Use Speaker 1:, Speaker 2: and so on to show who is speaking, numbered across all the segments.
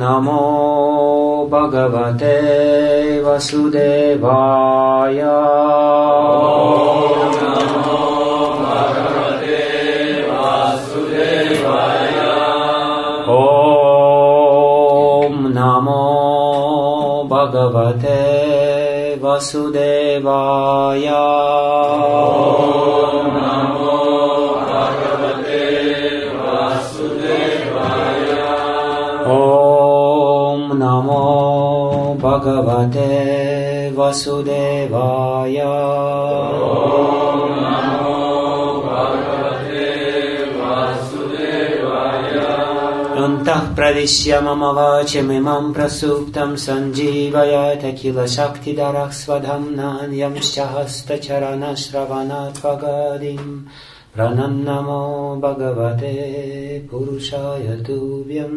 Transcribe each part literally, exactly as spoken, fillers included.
Speaker 1: Namo Bhagavate Vasudevaya. Om Namo Bhagavate Vasudevaya. Om Namo Bhagavate Vasudevaya. Om Namo Bhagavate Vasudevaya. Om Namo Bhagavate Vasudevaya. Antah pravishya mama vacham imam prasuptam sanjivayata kila shakti darah svadhamna yamscha hasta charana shravanat vagadim pranannamo bhagavate purushaya tubhyam.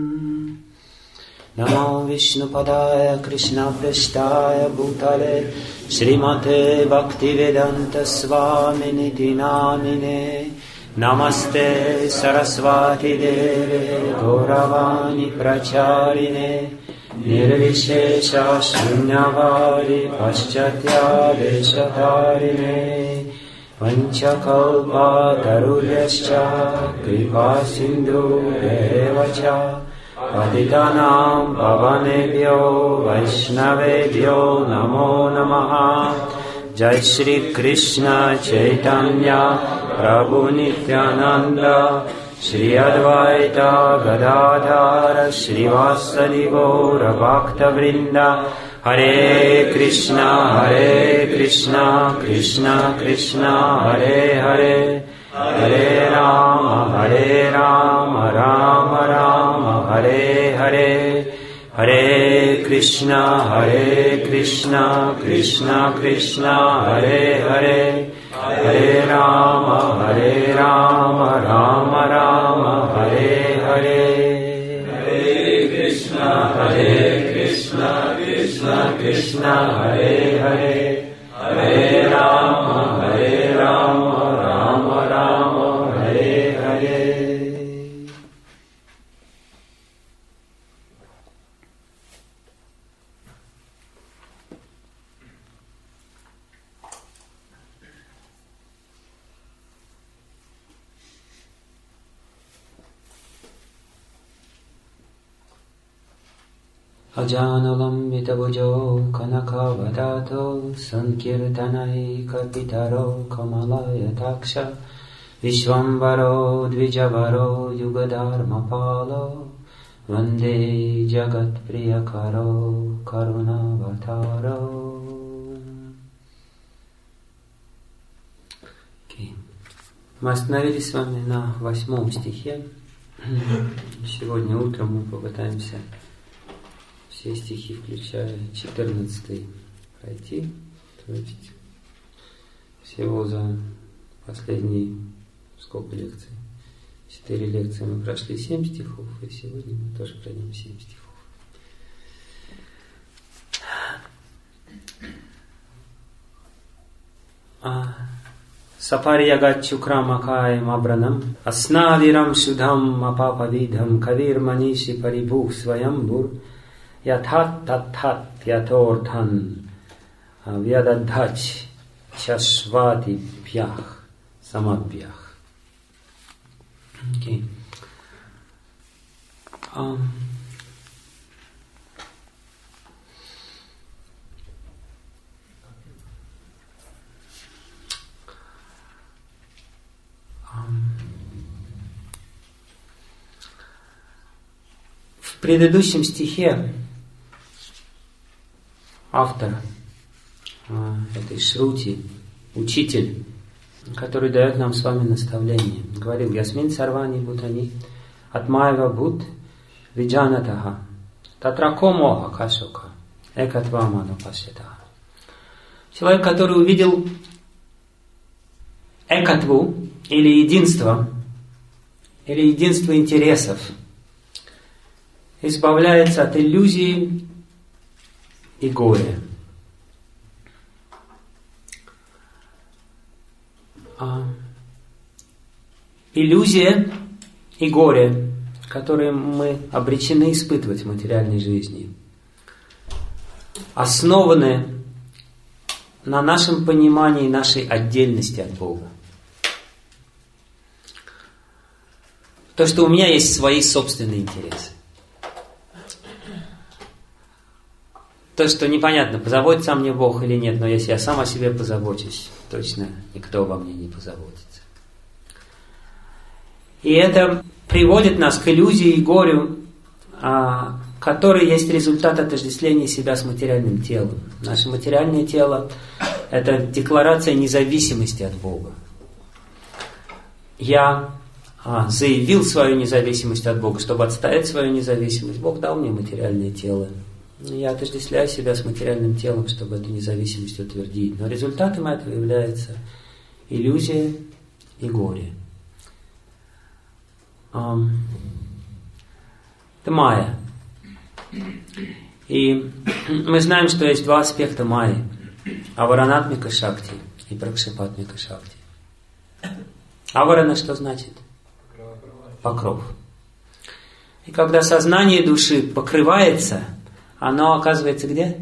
Speaker 1: Namo Vishnupadaya Krishna Prasthaya Bhutale Srimate Bhaktivedanta Swaminiti Namine. Namaste Saraswati Deve Gauravani Pracharine Nirvishesha Shunyavadi Paschatya Veshatarine Panchakalpa Taruryascha Kripa Sindhu Devacha Patitanam Pavanebhyo Vaishnavebhyo Namo Namaha. Jai Shri Krishna Chaitanya Prabhu Nityananda Shri Advaita Gadadhara Shri Vasadi Gaura Bhakta Vrinda. Hare Krishna Hare Krishna Krishna Krishna Hare Hare Hare Rama Hare Rama Rama Rama Hare Hare. Hare Krishna Hare Krishna Krishna Krishna Hare Hare Hare Rama Hare Rama Rama Rama Hare Hare. Hare Krishna Hare Krishna Krishna Krishna Hare Hare Hare Rama Hare Rama Rama Rama Hare Hare. Ajanulambitabujo kanakavadato sankirtanaikapitaro kamalaya-taksha Vishvambaro dvijavaro yugadharmapalo Vande jagat priyakaro karunavataro. Okay. Мы остановились с вами на восьмом стихе. Сегодня утром мы попытаемся все стихи, включая четырнадцатый, пройти. То есть всего за последние сколько лекций? Четыре лекции мы прошли семь стихов, и сегодня мы тоже пройдем семь стихов. Сапарья гачукраmakай мабранам аснавирам шудхам апапавидхам кавир маниши парибух сваямбур ятхат татхат ятортхан вядадхач чашвати пьях самабьях. Okay. Um, В предыдущем стихе автор а, этой шрути, учитель, который дает нам с вами наставление, говорил: Ясмин сарвани бутани атмаева бут виджанатаха татракомоха кашока экатваману пашетаха. Человек, который увидел экатву, или единство, или единство интересов, избавляется от иллюзии и горя. А, иллюзия и горе которые мы обречены испытывать в материальной жизни, основаны на нашем понимании нашей отдельности от Бога. То, что у меня есть свои собственные интересы. То, что непонятно, позаботится о мне Бог или нет, но если я сам о себе позабочусь, точно никто обо мне не позаботится. И это приводит нас к иллюзии и горю, который есть результат отождествления себя с материальным телом. Наше материальное тело – это декларация независимости от Бога. Я а, заявил свою независимость от Бога, чтобы отстоять свою независимость. Бог дал мне материальное тело. Я отождествляю себя с материальным телом, чтобы эту независимость утвердить. Но результатом этого является иллюзия и горе. Это майя. И мы знаем, что есть два аспекта майи. Аваранатмика шакти и пракшипатмика шакти. Аварана что значит? Покров. И когда сознание души покрывается, оно оказывается где?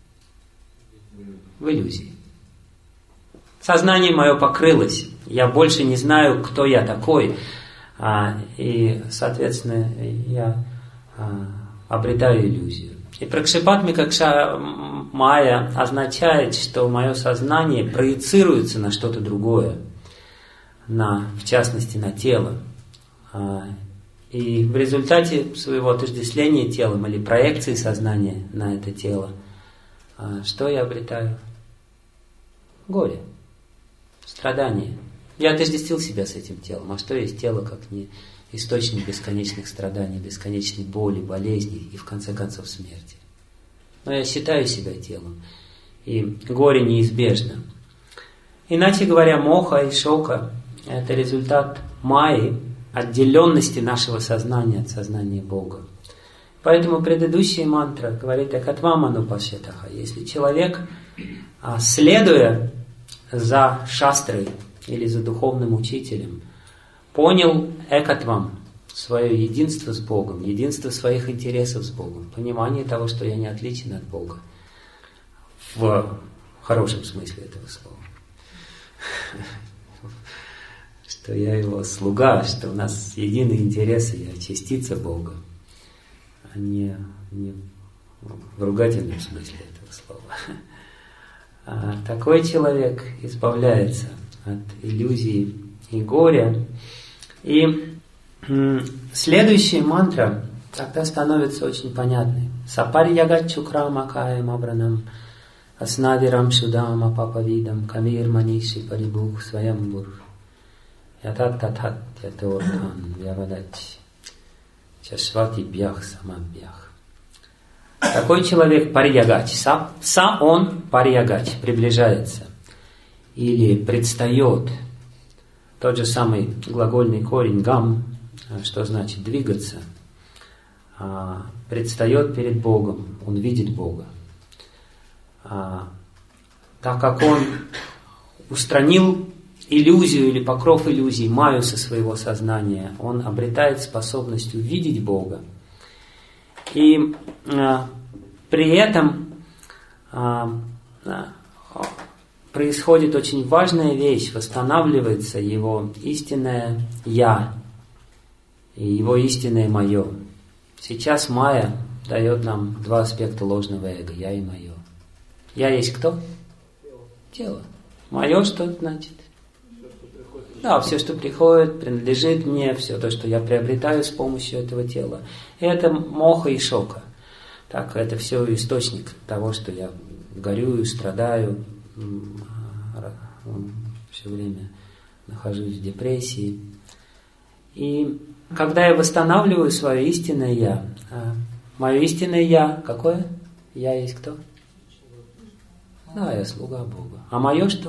Speaker 1: В иллюзии. Сознание мое покрылось. Я больше не знаю, кто я такой. А, и, соответственно, я а, обретаю иллюзию. И пракшипатмика майя означает, что мое сознание проецируется на что-то другое, на, в частности, на тело. А, и в результате своего отождествления телом или проекции сознания на это тело, а, что я обретаю? Горе, страдание. Я отождествил себя с этим телом. А что есть тело, как не источник бесконечных страданий, бесконечной боли, болезней и, в конце концов, смерти? Но я считаю себя телом, и горе неизбежно. Иначе говоря, моха и шока – это результат майи, отделенности нашего сознания от сознания Бога. Поэтому предыдущая мантра говорит «Экатваману пашетаха». Если человек, следуя за шастрой или за духовным учителем, понял экатвам, свое единство с Богом, единство своих интересов с Богом, понимание того, что я не отличен от Бога, в хорошем смысле этого слова, что я его слуга, что у нас единые интересы, я частица Бога, а не, не в ругательном смысле этого слова. А такой человек избавляется от иллюзий и горя. И следующая мантра тогда становится очень понятной. Сапарьягат чукрам акаем абранам аснавирам шудам апапавидам камир маниши парибух сваямбур ятат татат ятортан вявадать чашвати бьях самабьях. Такой человек парьягач. Са, са он парьягач, приближается или предстает. Тот же самый глагольный корень гам, что значит двигаться, предстает перед Богом, он видит Бога. Так как он устранил иллюзию или покров иллюзий, майю со своего сознания, он обретает способность увидеть Бога. И а, при этом а, а, происходит очень важная вещь, восстанавливается его истинное «Я» и его истинное «Мое». Сейчас майя дает нам два аспекта ложного эго, «Я» и «Мое». «Я» есть кто? Тело. «Мое» что значит? Да, все, что приходит, принадлежит мне, все то, что я приобретаю с помощью этого тела. И это моха и шока. Так, это все источник того, что я горюю, страдаю, все время нахожусь в депрессии. И когда я восстанавливаю свое истинное «Я», мое истинное «Я» какое? «Я» есть кто? Да, я слуга Бога. А мое что?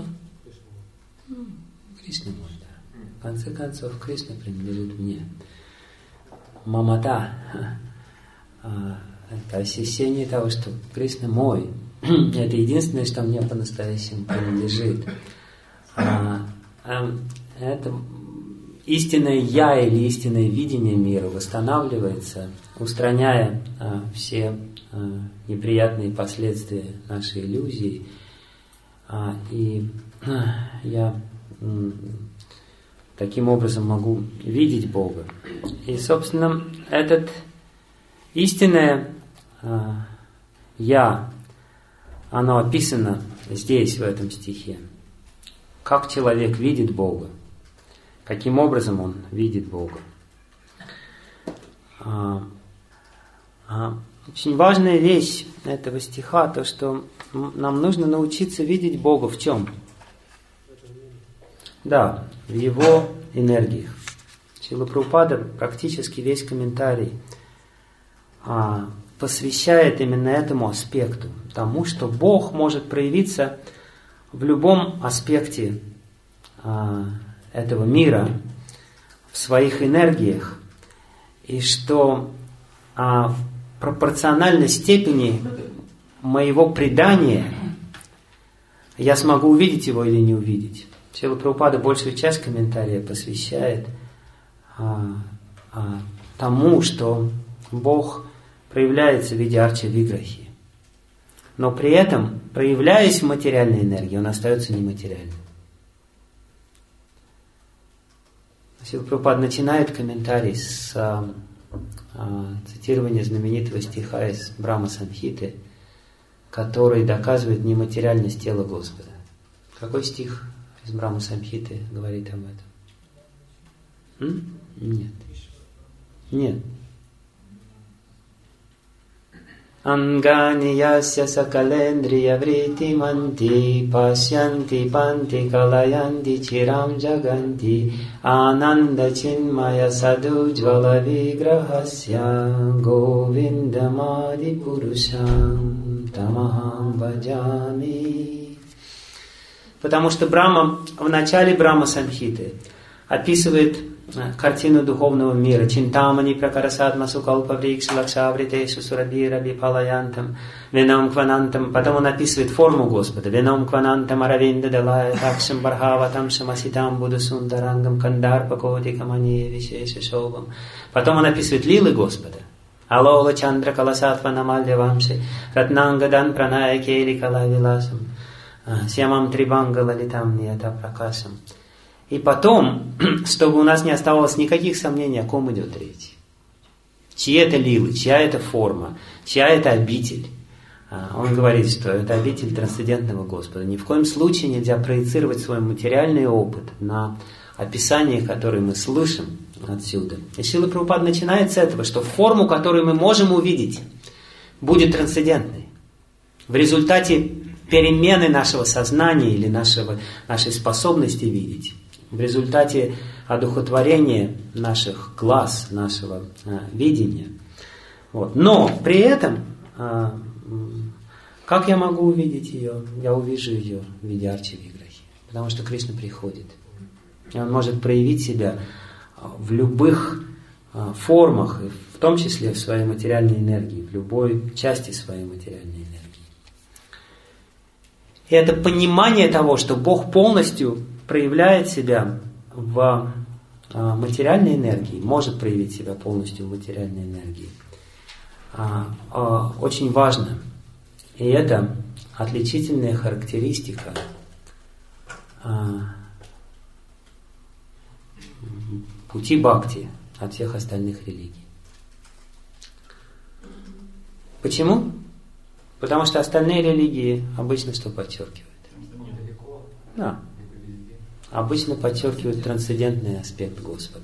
Speaker 1: Кришна мой. В конце концов, Кришна принадлежит мне. Мамата – это ощущение того, что Кришна мой. Это единственное, что мне по-настоящему принадлежит. Это истинное «я» или истинное видение мира восстанавливается, устраняя а, все а, неприятные последствия нашей иллюзии. А, и а, я м, таким образом могу видеть Бога. И, собственно, этот истинное а, «я», оно описано здесь, в этом стихе. Как человек видит Бога, каким образом он видит Бога. А, а, очень важная вещь этого стиха, то, что нам нужно научиться видеть Бога в чем? Да, в Его энергиях. Шрила Прабхупада практически весь комментарий а, посвящает именно этому аспекту, тому, что Бог может проявиться в любом аспекте а, этого мира, в своих энергиях, и что а, пропорционально степени моего предания я смогу увидеть его или не увидеть. Шрила Прабхупада большую часть комментария посвящает а, а, тому, что Бог проявляется в виде арча-виграхи. Но при этом, проявляясь в материальной энергии, он остается нематериальным. Шрила Прабхупада начинает комментарий с а, а, цитирования знаменитого стиха из Брахма-самхиты, который доказывает нематериальность тела Господа. Какой стих из Брахма-самхиты говорит об этом? М? Нет. Нет. Ангани ясya sakалендriya врити манти пашянти панти калаянти чирам джаганти ананда чинмая саду джвала виграхасya говиндамади пурушам тамахам баджами. Потому что Брахма в начале Брахма-самхиты описывает картину духовного мира. Чинтамани пракарасадма сукалпа врикша лакшавритешу сурабира бипалаянтам венам кванантам. Потом он описывает форму Господа. Венам кванантам аравинда далая такшам бархаватам шамаситам буду сундарангам кандарпа котикамани вишеша шобам. Потом он описывает лилы Господа. Алола чандра каласатва намалья вамши ратнангадан праная кели калавиласам сямам трибанга лалитам нията пракашам. И потом, чтобы у нас не оставалось никаких сомнений, о ком идет речь. Чьи это лилы, чья это форма, чья это обитель. Он говорит, что это обитель трансцендентного Господа. Ни в коем случае нельзя проецировать свой материальный опыт на описание, которое мы слышим отсюда. И Шрила Прабхупада начинает с этого, что форму, которую мы можем увидеть, будет трансцендентной. В результате перемены нашего сознания или нашего, нашей способности видеть, в результате одухотворения наших глаз, нашего а, видения. Вот. Но при этом, а, как я могу увидеть ее? Я увижу ее в виде арча-виграхи. Потому что Кришна приходит. И он может проявить себя в любых а, формах, в том числе в своей материальной энергии, в любой части своей материальной энергии. И это понимание того, что Бог полностью проявляет себя в материальной энергии, может проявить себя полностью в материальной энергии, очень важно. И это отличительная характеристика пути бхакти от всех остальных религий. Почему? Потому что остальные религии обычно что подчеркивают? Да. Обычно подчеркивают трансцендентный аспект Господа.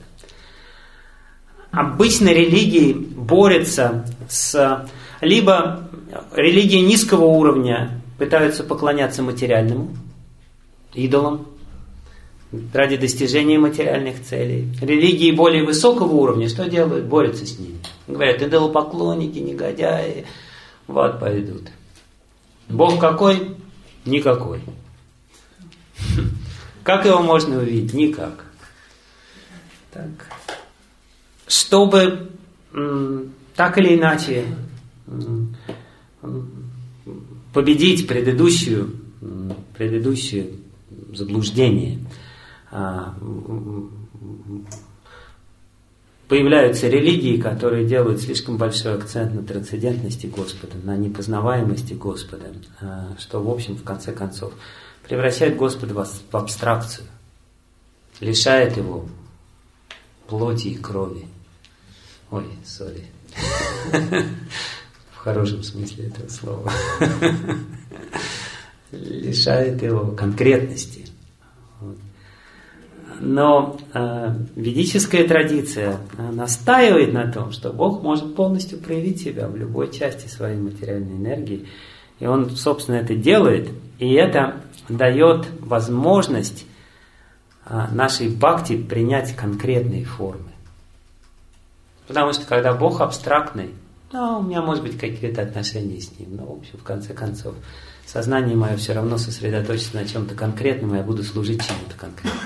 Speaker 1: Обычно религии борются с... Либо религии низкого уровня пытаются поклоняться материальному, идолам, ради достижения материальных целей. Религии более высокого уровня что делают? Борются с ними. Говорят, идолопоклонники, негодяи, в ад пойдут. Бог какой? Никакой. Как его можно увидеть? Никак. Так. Чтобы м, так или иначе м, победить предыдущую, м, предыдущее заблуждение, а, появляются религии, которые делают слишком большой акцент на трансцендентности Господа, на непознаваемости Господа, что, в общем, в конце концов, превращает Господа в абстракцию, лишает его плоти и крови. Ой, сори. В хорошем смысле этого слова. Лишает его конкретности. Но э, ведическая традиция настаивает на том, что Бог может полностью проявить себя в любой части своей материальной энергии. И Он, собственно, это делает. И это дает возможность э, нашей бхакти принять конкретные формы. Потому что когда Бог абстрактный, ну, у меня может быть какие-то отношения с Ним, но, в общем, в конце концов, сознание мое все равно сосредоточится на чем-то конкретном, и я буду служить чему-то конкретному.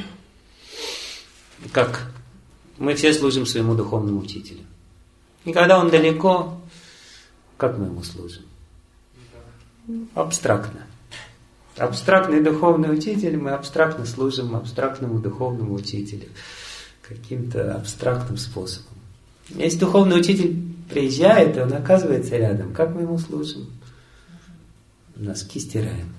Speaker 1: Как мы все служим своему духовному учителю. И когда он далеко, как мы ему служим? Абстрактно. Абстрактный духовный учитель, мы абстрактно служим абстрактному духовному учителю. Каким-то абстрактным способом. Если духовный учитель приезжает, и он оказывается рядом, как мы ему служим? Носки стираем.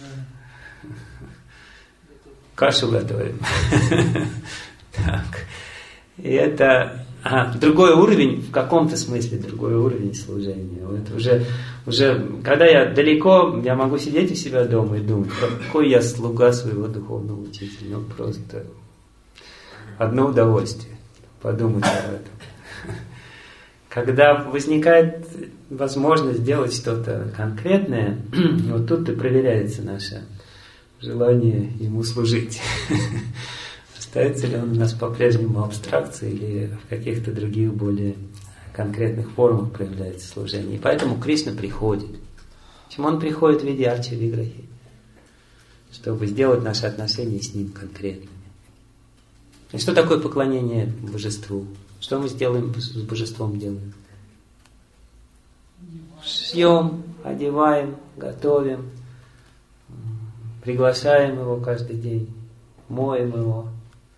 Speaker 1: Кашу готовим. Так. И это а, другой уровень, в каком-то смысле другой уровень служения. Вот уже, уже, когда я далеко, я могу сидеть у себя дома и думать, какой я слуга своего духовного учителя. Ну, просто одно удовольствие подумать об этом. Когда возникает возможность сделать что-то конкретное, вот тут и проверяется наше желание ему служить. Остается ли он у нас по-прежнему абстракцией или в каких-то других более конкретных формах проявляется служение. И поэтому Кришна приходит. Почему он приходит в виде арча-виграхи? Чтобы сделать наши отношения с ним конкретными. И что такое поклонение божеству? Что мы сделаем с божеством делаем? Шьем, одеваем, готовим, приглашаем его каждый день, моем его.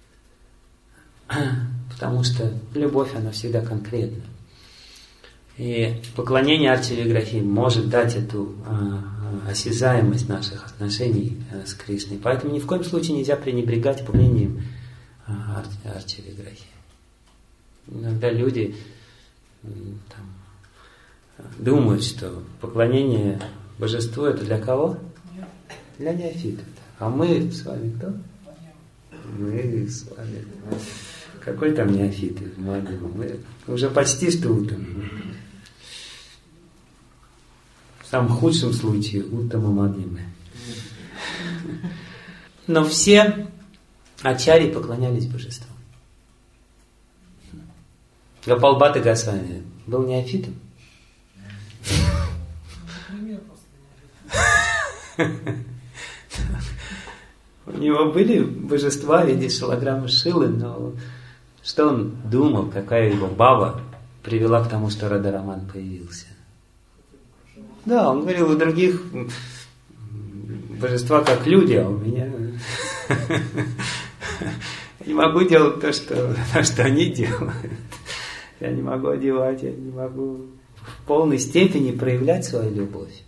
Speaker 1: Потому что любовь, она всегда конкретна. И поклонение арча-виграхи может дать эту а, осязаемость наших отношений а, с Кришной. Поэтому ни в коем случае нельзя пренебрегать поклонением а, арча-виграхи. Иногда люди там, думают, что поклонение божеству это для кого? Для неофитов. А мы с вами кто? Мы с вами. Какой там неофиты? Мы уже почти что уттама. В самом худшем случае уттама мадьяма. Но все ачарьи поклонялись божеству. Гопал Бхатта Госвами был неофитом? У него были божества в виде шалаграммы Шилы, но что он думал, какая его баба привела к тому, что Радхараман появился? Да, он говорил, у других божества как люди, а у меня я не могу делать то, что, то, что они делают. Я не могу одевать, я не могу в полной степени проявлять свою любовь.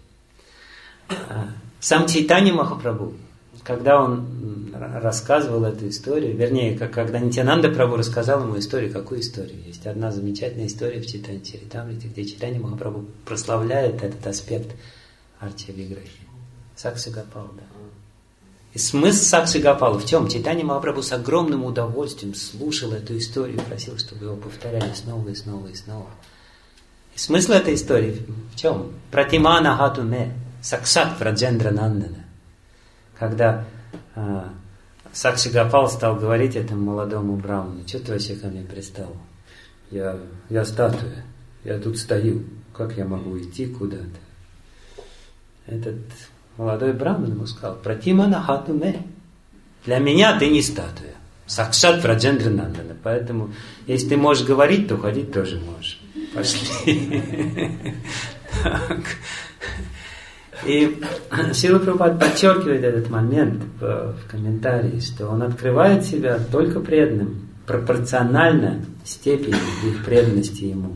Speaker 1: Сам Чайтанья Махапрабху, когда он рассказывал эту историю, вернее, как, когда Нитьянанда Прабху рассказал ему историю, какую историю? Есть одна замечательная история в Чайтанья Чаритамрите, где Чайтанья Махапрабху прославляет этот аспект арча-виграхи. Сакши Гопал, да. И смысл Сакши Гопала в чем? Чайтанья Махапрабху с огромным удовольствием слушал эту историю, просил, чтобы его повторяли снова и снова и снова. И смысл этой истории в чем? Пратимана хатуме, сакшат враджендра нандана. Когда э, Сакши Гопал стал говорить этому молодому браману, что ты вообще ко мне пристал? Я, я статуя, я тут стою, как я могу идти куда-то? Этот молодой браман ему сказал, Пратимана хатуме, для меня ты не статуя, сакшат враджендра нандана, поэтому если ты можешь говорить, то ходить тоже можешь. Пошли. Так. И Шрила Прабхупада подчеркивает этот момент в, в комментарии, что он открывает себя только преданным, пропорционально степени их преданности ему.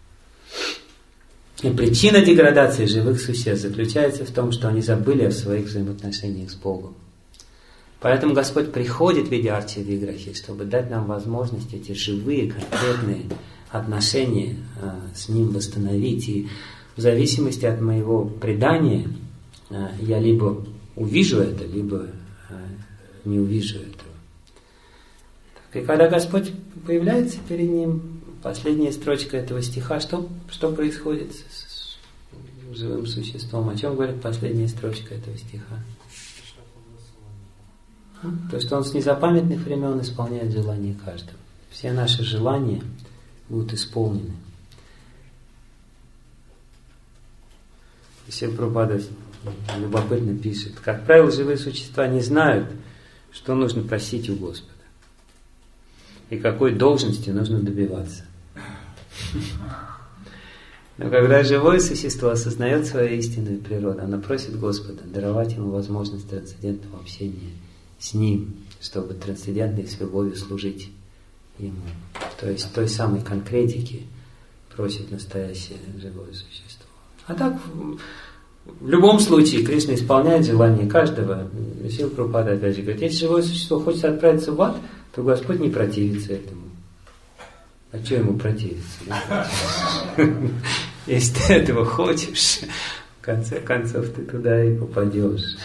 Speaker 1: И причина деградации живых существ заключается в том, что они забыли о своих взаимоотношениях с Богом. Поэтому Господь приходит в виде арчи-виграхи, чтобы дать нам возможность эти живые, конкретные отношения а, с Ним восстановить. И в зависимости от моего предания а, я либо увижу это, либо а, не увижу этого. Так, и когда Господь появляется перед ним, последняя строчка этого стиха, что, что происходит с, с живым существом? О чем говорит последняя строчка этого стиха? То, что он с незапамятных времен исполняет желания каждого. Все наши желания будут исполнены. Шрила Прабхупада любопытно пишет: как правило, живые существа не знают, что нужно просить у Господа и какой должности нужно добиваться. Но когда живое существо осознает свою истинную природу, оно просит Господа даровать ему возможность трансцендентного общения с Ним, чтобы трансцендентной с любовью служить Ему. То есть той самой конкретики просит настоящее живое существо. А так, в любом случае, Кришна исполняет желание каждого. Шрила Прабхупада опять же говорит: если живое существо хочет отправиться в ад, то Господь не противится этому. А что ему противиться? Если ты этого хочешь, в конце концов ты туда и попадешь.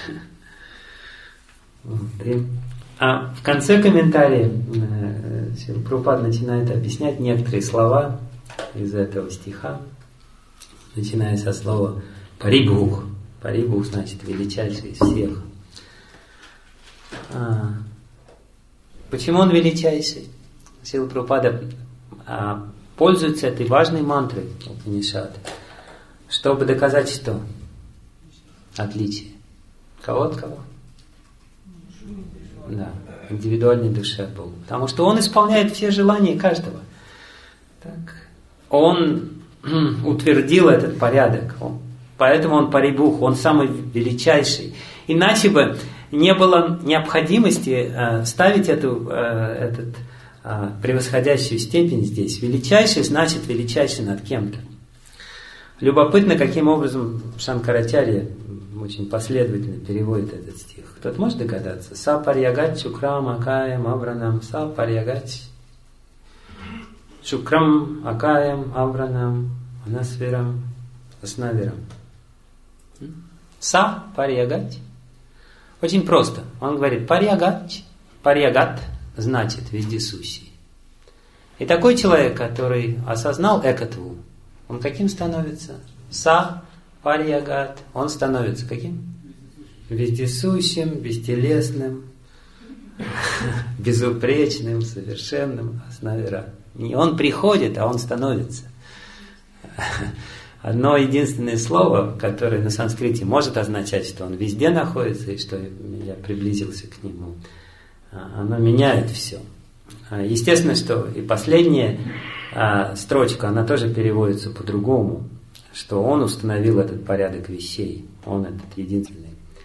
Speaker 1: Вот. И, а в конце комментария Шрила Прабхупада начинает объяснять некоторые слова из этого стиха, начиная со слова «парибхух». «Парибхух» значит «величайший из всех». А, почему он величайший? Шрила Прабхупада а, пользуется этой важной мантрой Упанишад, чтобы доказать что? Отличие. Кого от кого? Да, индивидуальной душе от Бога. Потому что Он исполняет все желания каждого. Так. Он утвердил этот порядок. Он, поэтому Он парибхух, Он самый величайший. Иначе бы не было необходимости э, ставить эту, э, этот, э, превосходящую степень здесь. Величайший значит величайший над кем-то. Любопытно, каким образом Шанкарачарья очень последовательно переводит этот стих. Кто-то может догадаться? Са парьягат чукрам акаям авранам. Са парьягат чукрам акаям авранам анасвирам аснавирам. Са парьягат. Очень просто. Он говорит парьягат. Парьягат значит вездесущий. И такой человек, который осознал экатву, он каким становится? Са парьягат. Он становится каким? Вездесущим, бестелесным, безупречным, совершенным. Аснавира. Не он приходит, а он становится. Одно единственное слово, которое на санскрите может означать, что он везде находится и что я приблизился к нему, оно меняет все. Естественно, что и последняя строчка, она тоже переводится по-другому, что он установил этот порядок вещей, он этот единственный.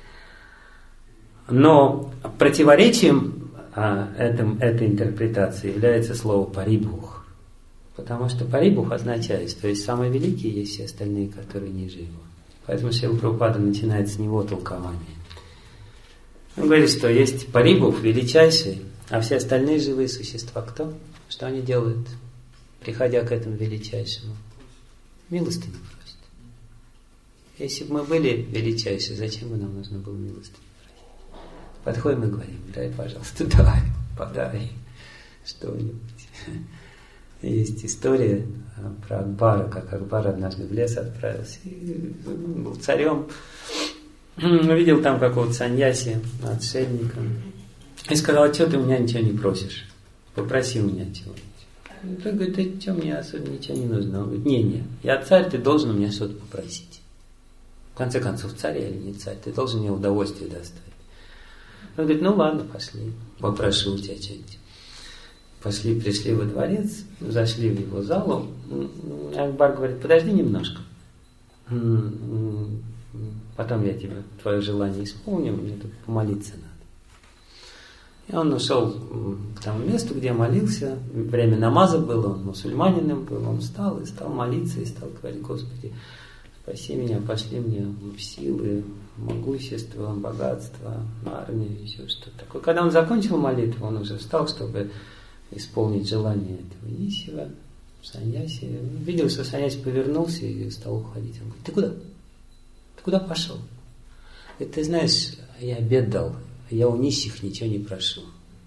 Speaker 1: Но противоречием этом, этой интерпретации является слово парибхух. Потому что парибхух означает, что есть самый великий, есть все остальные, которые ниже его. Поэтому Шрила Прабхупада начинает с него толкование. Он говорит, что есть парибхух, величайший, а все остальные живые существа кто? Что они делают, приходя к этому величайшему? Милостыню просят. Если бы мы были величайшие, зачем бы нам нужно было милостыню просить? Подходим и говорим: дай, пожалуйста, дай, подай что-нибудь. Есть история про Акбара, как Акбар однажды в лес отправился и был царем. Увидел там какого-то саньяси, отшельника, и сказал: что ты у меня ничего не просишь? Попроси у меня чего-нибудь. Тот говорит: да что, мне особо ничего не нужно. Он говорит: не-не, я царь, ты должен у меня что-то попросить. В конце концов, царь или не царь, ты должен мне удовольствие доставить. Он говорит: ну ладно, пошли, попрошу у тебя что-нибудь. Пошли, пришли во дворец, зашли в его залу. Акбар говорит: подожди немножко. потом я тебе твое желание исполню, мне тут помолиться надо. И он ушел к тому месту, где молился, время намаза было, он мусульманином был, он встал и стал молиться, и стал говорить: Господи, спаси меня, пошли мне силы, могущество, богатство, армию, еще что-то такое. Когда он закончил молитву, он уже встал, чтобы исполнить желание этого нищего, саньяси. Видел, что саньяси повернулся и стал уходить. Он говорит: ты куда? Ты куда пошел? Говорит: ты знаешь, я обед дал, я у нищих ничего не прошу.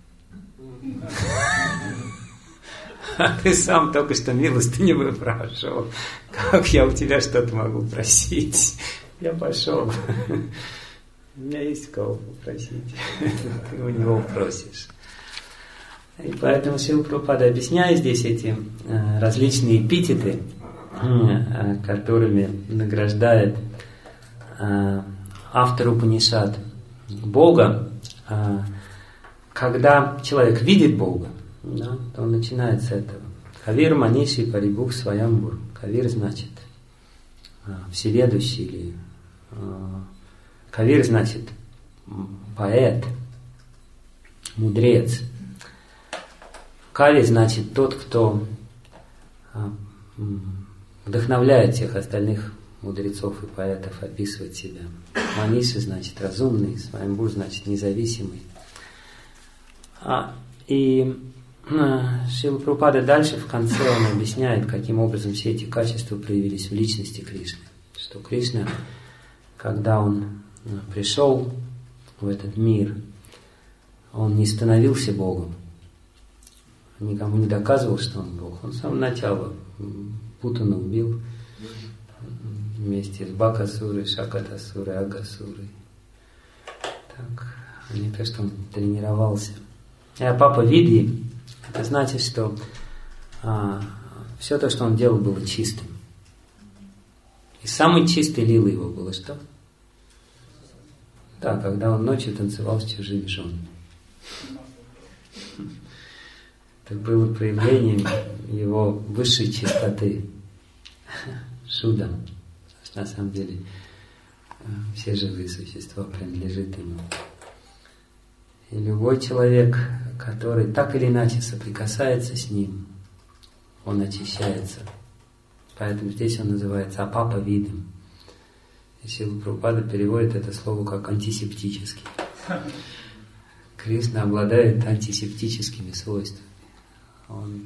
Speaker 1: А ты сам только что милостыню выпрашивал. Как я у тебя что-то могу просить? Я пошел. У меня есть кого попросить. Ты у него просишь. И поэтому Шрила Прабхупада, объясняя здесь эти различные эпитеты, которыми награждает автор Упанишад Бога, когда человек видит Бога, да, то он начинает с этого. Кавир маниши парибух сваямбур. Кавир значит всеведущий, или кавир значит поэт, мудрец. Кави значит тот, кто вдохновляет всех остальных мудрецов и поэтов описывать себя. Маниши значит разумный, сваямбур значит независимый. А, и Шрила Прабхупада дальше в конце он объясняет, каким образом все эти качества проявились в личности Кришны. Что Кришна, когда он пришел в этот мир, он не становился Богом, никому не доказывал, что он Бог. Он с самого начала Путану убил вместе с Бакасурой, Шакатасурой, Агасурой. Так, не то, что он тренировался. А папа Види, это значит, что а, все то, что он делал, было чистым. И самой чистой лилой его было что? Да, когда он ночью танцевал с чужими женами. Это было проявлением его высшей чистоты. Шуда. Потому что на самом деле все живые существа принадлежат ему. И любой человек, который так или иначе соприкасается с ним, он очищается. Поэтому здесь он называется апапа-видом. И Шрила Прабхупада переводит это слово как антисептический. Кришна обладает антисептическими свойствами. Он,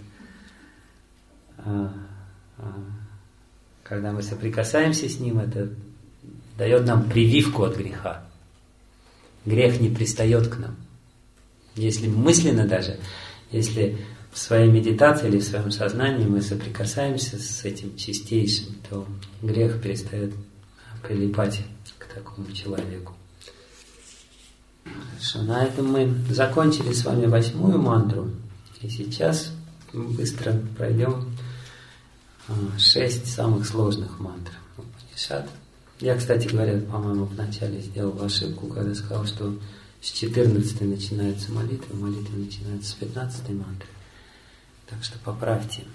Speaker 1: а, а, когда мы соприкасаемся с ним, это дает нам прививку от греха. Грех не пристает к нам. Если мысленно даже, если в своей медитации или в своем сознании мы соприкасаемся с этим чистейшим, то грех перестает прилипать к такому человеку. Хорошо, на этом мы закончили с вами восьмую мантру. И сейчас мы быстро пройдем шесть самых сложных мантр Упанишад. Я, кстати говоря, по-моему, вначале сделал ошибку, когда сказал, что с четырнадцатой начинается молитва, молитва начинается с пятнадцатой мантры. Так что поправьте.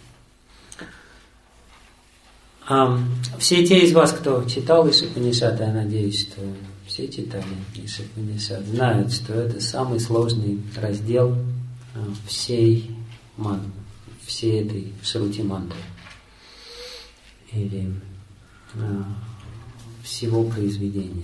Speaker 1: А, все те из вас, кто читал Ишупанишад, я надеюсь, что все читали Ишупанишад, знают, что это самый сложный раздел всей мантры, всей этой шрути мантры. Или а, всего произведения.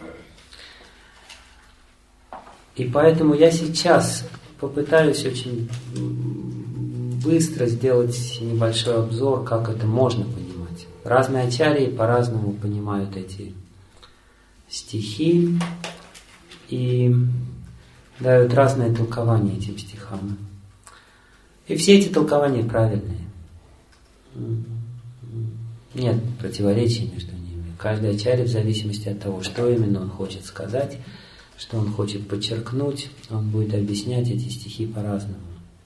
Speaker 1: И поэтому я сейчас попытаюсь очень быстро сделать небольшой обзор, как это можно понимать. Разные ачарьи по-разному понимают эти стихи и дают разное толкование этим стихам. И все эти толкования правильные. Нет противоречий между ними. Каждый ачарья, в зависимости от того, что именно он хочет сказать, что он хочет подчеркнуть, он будет объяснять эти стихи по-разному.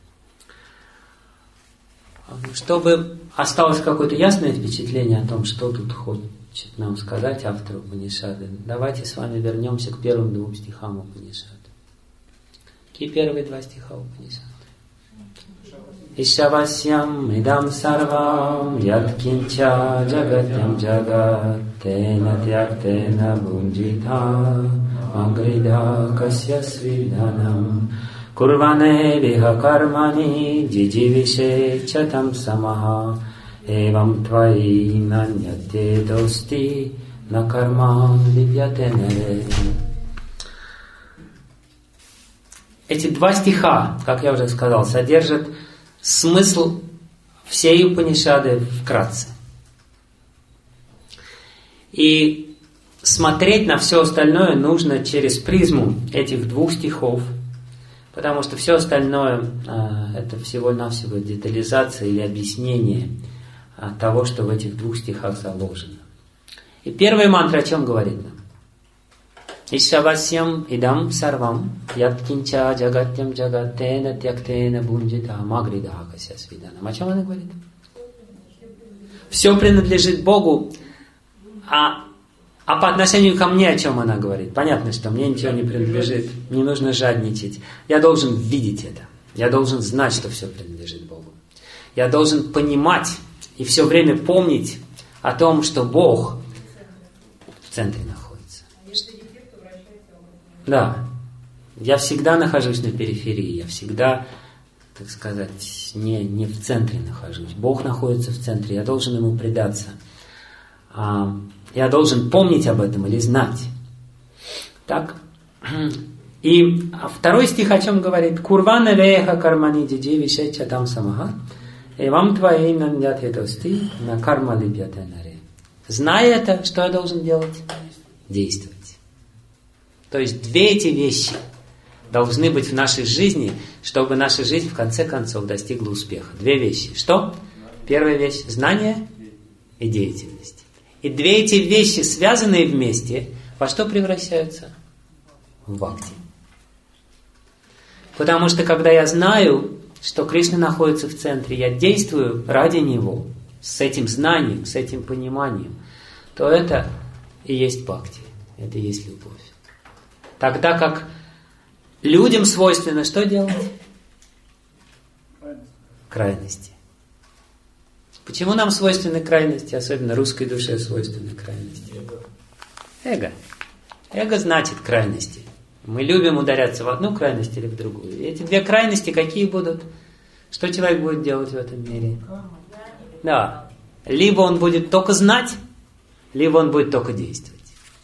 Speaker 1: Чтобы осталось какое-то ясное впечатление о том, что тут хочет нам сказать автор Упанишады, давайте с вами вернемся к первым двум стихам Упанишады. Какие первые два стиха Упанишады? Ishavasyam idam sarvam yatkincha jagatyam jagat tena tyaktena bunjita magrida kasya svidhanam kurvane viha karmani jijivishe chatam samaha evam tvai nanyate dosti na karma libyate nere. Эти два стиха, как я уже сказал, содержат смысл всей Упанишады вкратце. И смотреть на все остальное нужно через призму этих двух стихов, потому что все остальное а, это всего-навсего детализация или объяснение а, того, что в этих двух стихах заложено. И первая мантра о чем говорит нам? Ишавасьям идам сарвам яткинча джагатям джагатена тяктена бунджита магридахакася свиданам. О чем она говорит? Все принадлежит Богу, а, а по отношению ко мне о чем она говорит? Понятно, что мне ничего не принадлежит, не нужно жадничать. Я должен видеть это, я должен знать, что все принадлежит Богу. Я должен понимать и все время помнить о том, что Бог в центре находится. Да, я всегда нахожусь на периферии, я всегда, так сказать, не, не в центре нахожусь. Бог находится в центре, я должен Ему предаться. Я должен помнить об этом или знать. Так? И второй стих о чем говорит? Курвана веха кармани диджи вишеча там самаха эвам твои нандятхетости на карма липьятенаре. Зная это, что я должен делать? Действовать. То есть две эти вещи должны быть в нашей жизни, чтобы наша жизнь в конце концов достигла успеха. Две вещи. Что? Первая вещь – знание и деятельность. И две эти вещи, связанные вместе, во что превращаются? В бхакти. Потому что когда я знаю, что Кришна находится в центре, я действую ради Него, с этим знанием, с этим пониманием, то это и есть бхакти, это и есть любовь. Тогда как людям свойственно что делать? Крайности. Почему нам свойственны крайности, особенно русской душе свойственны крайности? Эго. Эго значит крайности. Мы любим ударяться в одну крайность или в другую. И эти две крайности какие будут? Что человек будет делать в этом мире? Да. Либо он будет только знать, либо он будет только действовать.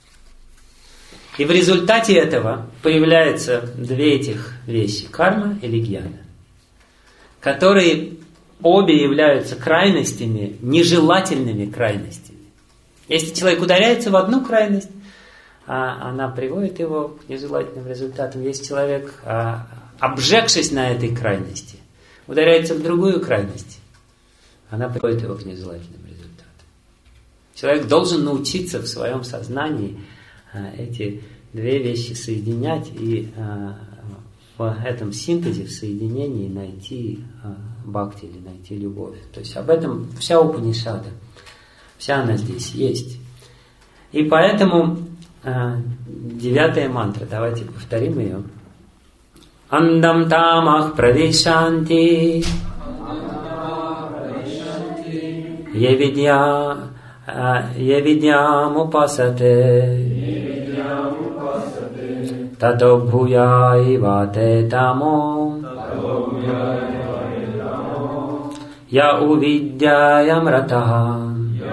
Speaker 1: И в результате этого появляются две этих вещи, карма или гьяна, которые обе являются крайностями, нежелательными крайностями. Если человек ударяется в одну крайность, а она приводит его к нежелательным результатам. Если человек, а, обжегшись на этой крайности, ударяется в другую крайность, она приводит его к нежелательным результатам. Человек должен научиться в своем сознании эти две вещи соединять и а, в этом синтезе, в соединении найти а, бхакти или найти любовь. То есть об этом вся Упанишада, вся она здесь есть. И поэтому а, девятая мантра, давайте повторим ее. Андам тамах правишанти Евидья Евидьям упасате Тато бхуя ивате тамо Я увидяям ратаха.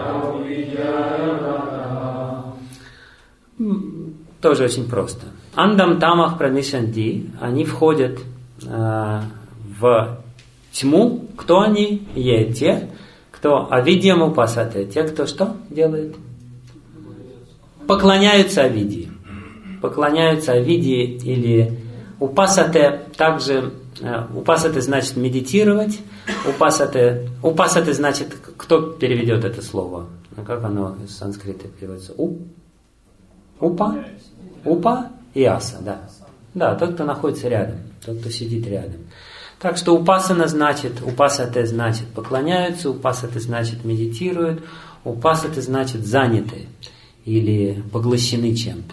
Speaker 1: Тоже очень просто. Андам тамах пранишанти, они входят э, в тьму. Кто они? Е те, кто авидьям упасате, те, кто что делает? Поклоняются авидии. Поклоняются авидии или упасате также. Э, упасате значит медитировать. Упасате, упасате значит, кто переведет это слово? Как оно из санскрита переводится? У? Упа? Упа и аса, да. Да, тот, кто находится рядом, тот, кто сидит рядом. Так что упасана значит, упасате значит поклоняются, упасате значит медитируют, упасате значит заняты или поглощены чем-то.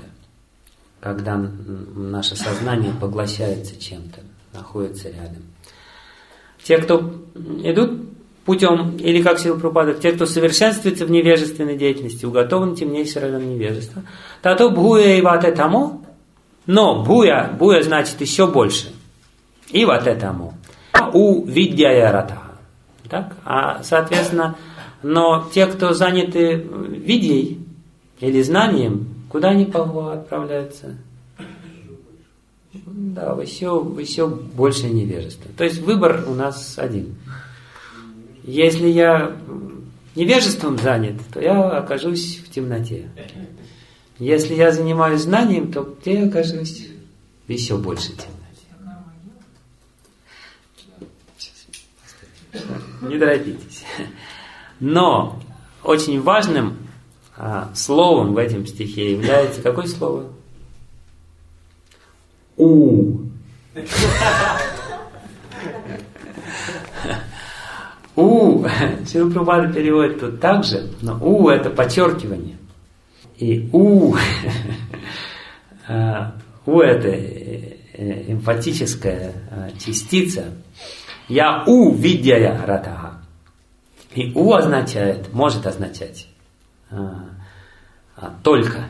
Speaker 1: Когда наше сознание поглощается чем-то, находится рядом. те, кто идут путем, или как Шрила Прабхупада, те, кто совершенствуется в невежественной деятельности, уготован темнейший район невежества. Тато бхуя и вате тамо, но бхуя, бхуя значит еще больше. И вате тамо. У видьяя ратаха. Так? А, соответственно, но те, кто заняты видьей или знанием, куда они отправляются? Да, в еще, в еще большее невежество. То есть выбор у нас один. Если я невежеством занят, то я окажусь в темноте. Если я занимаюсь знанием, то я окажусь в еще большей темноте. Не торопитесь. Но очень важным а, словом в этом стихе является какое слово? У. У. Шрила Прабхупада переводит тут также, но У это подчеркивание. И У. У это эмфатическая частица. Я У видьяя ратаха. И У означает, может означать а, а, только.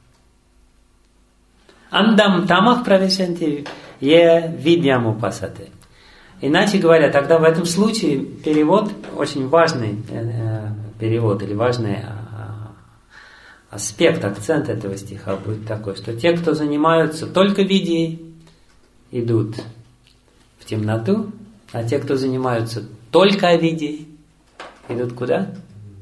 Speaker 1: Андам тамах правишанти е видьям упасате. Иначе говоря, тогда в этом случае перевод, очень важный э, перевод или важный э, аспект, акцент этого стиха будет такой, что те, кто занимаются только видьей, идут в темноту, а те, кто занимаются только видьей, идут куда?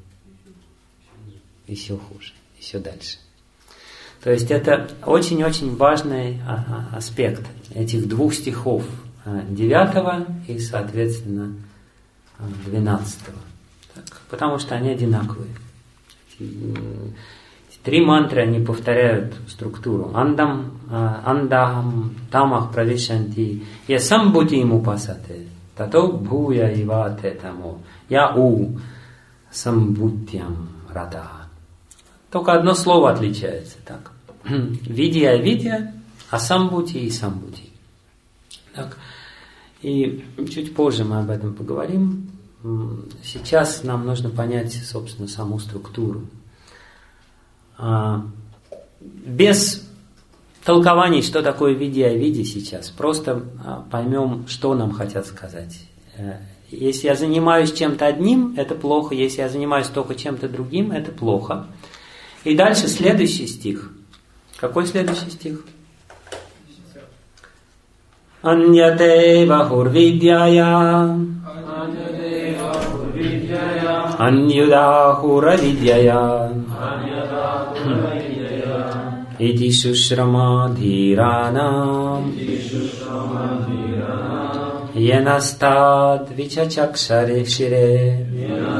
Speaker 1: Еще хуже, еще дальше. То есть это очень-очень важный аспект этих двух стихов, девятого и, соответственно, двенадцатого. Так, потому что они одинаковые. Эти три мантры, они повторяют структуру. Андам, андахам, тамах правишанти, я самбути ему пасате, тато бхуя ивате тамо, я у самбутьям радха. Только одно слово отличается. Так. Видья, видья, а самбути и самбути. Так. И чуть позже мы об этом поговорим. Сейчас нам нужно понять, собственно, саму структуру. Без толкований, что такое видья и видья сейчас, просто поймем, что нам хотят сказать. Если я занимаюсь чем-то одним, это плохо. Если я занимаюсь только чем-то другим, это плохо. И дальше следующий стих. Какой следующий стих? Аньяте вахур видьяя аньюдахура видьяя ити шушрама дхиранам янастад вичачакшаре шире.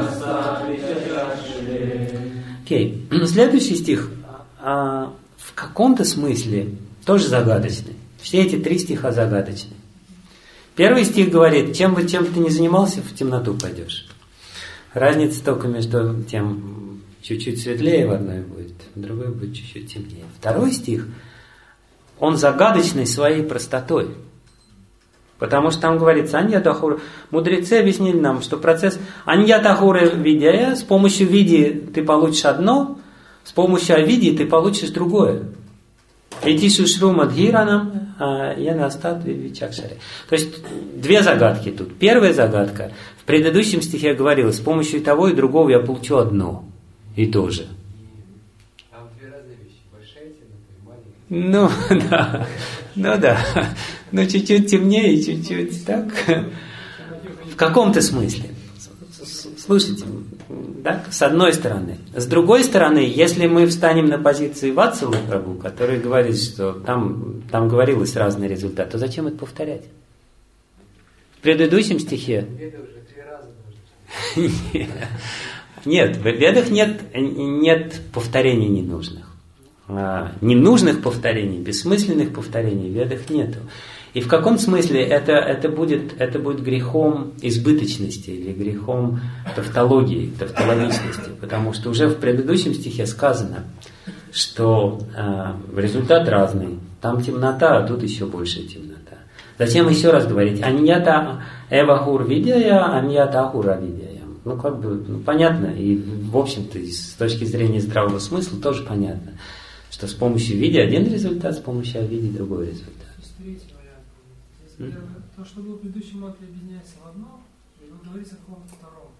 Speaker 1: Окей. Okay. Следующий стих а, в каком-то смысле тоже загадочный. Все эти три стиха загадочны. Первый стих говорит, чем бы чем ты ни занимался, в темноту пойдешь. Разница только между тем, чуть-чуть светлее в одной будет, в другой будет чуть-чуть темнее. Второй стих, он загадочный своей простотой. Потому что там говорится, анья-тахура. Мудрецы объяснили нам, что процесс анья-тахура видья, с помощью види ты получишь одно, с помощью авиди ты получишь другое. Эти шушрума дхиранам янастат вичакшаре. То есть две загадки тут. Первая загадка, в предыдущем стихе говорилось, с помощью того и другого я получу одно и то же.
Speaker 2: Там две разные вещи. Большая темнота и маленькая.
Speaker 1: Ну да, ну да. Но чуть-чуть темнее, чуть-чуть так. В каком-то смысле. Слушайте, да, с одной стороны. С другой стороны, если мы встанем на позиции Ватсалы Прабху, который говорит, что там, там говорилось разный результат, то зачем это повторять? В предыдущем стихе...
Speaker 2: Веды уже три раза нужно.
Speaker 1: Нет, в Ведах нет, нет повторений ненужных. Ненужных повторений, бессмысленных повторений в Ведах нету. И в каком смысле это, это, будет, это будет грехом избыточности или грехом тавтологии, тавтологичности? Потому что уже в предыдущем стихе сказано, что э, результат разный. Там темнота, а тут еще больше темнота. Затем еще раз говорить, аньята эвахур видяя, аньята ахура видяя. Ну, как бы, ну, понятно, и, в общем-то, с точки зрения здравого смысла тоже понятно, что с помощью видя один результат, с помощью авиди другой результат.
Speaker 3: То есть третий вариант. Если mm. то, что было в предыдущей мантре, объединяется в одно, и вы говорите о каком-то втором.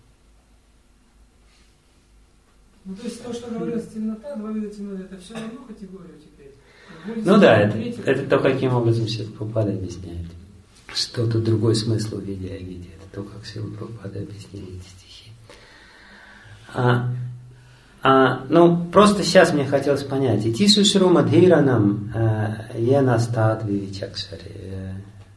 Speaker 3: Ну, то есть то, что говорилось темнота, два вида темноты, это все в одну категорию теперь.
Speaker 1: Ну да, это, это то, каким образом Шрила Прабхупада объясняет. Что тут другой смысл в виде авиди. Это то, как Шрила Прабхупада объяснил эти стихи. А, а, ну, просто сейчас мне хотелось понять. Ити сушрума дхиранам ена стат вивичакшари.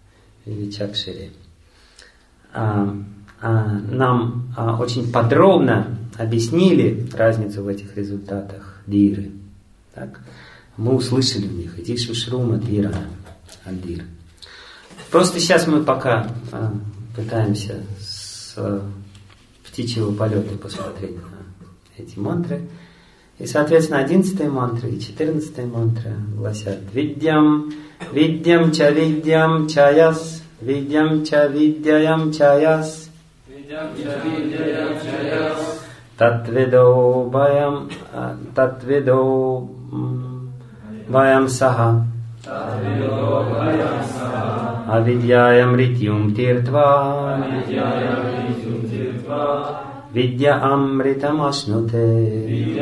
Speaker 1: Нам а, очень подробно объяснили разницу в этих результатах диры. Так? Мы услышали в них. Ити сушрума дхиранам адир. Просто сейчас мы пока а, пытаемся с а, птичьего полета посмотреть на эти мантры. И, соответственно, одиннадцатая мантра и четырнадцатая мантра гласят Видьям, видьям ча видьям чаяс, видьям ча видьям чаяс, видьям ча видьям чаяс, татвидо баям, татвидо баям саха, татвидо баям саха, авидьяям ритьюм тиртва, авидьяям ритьюм тиртва, Видья амритам ашнуте.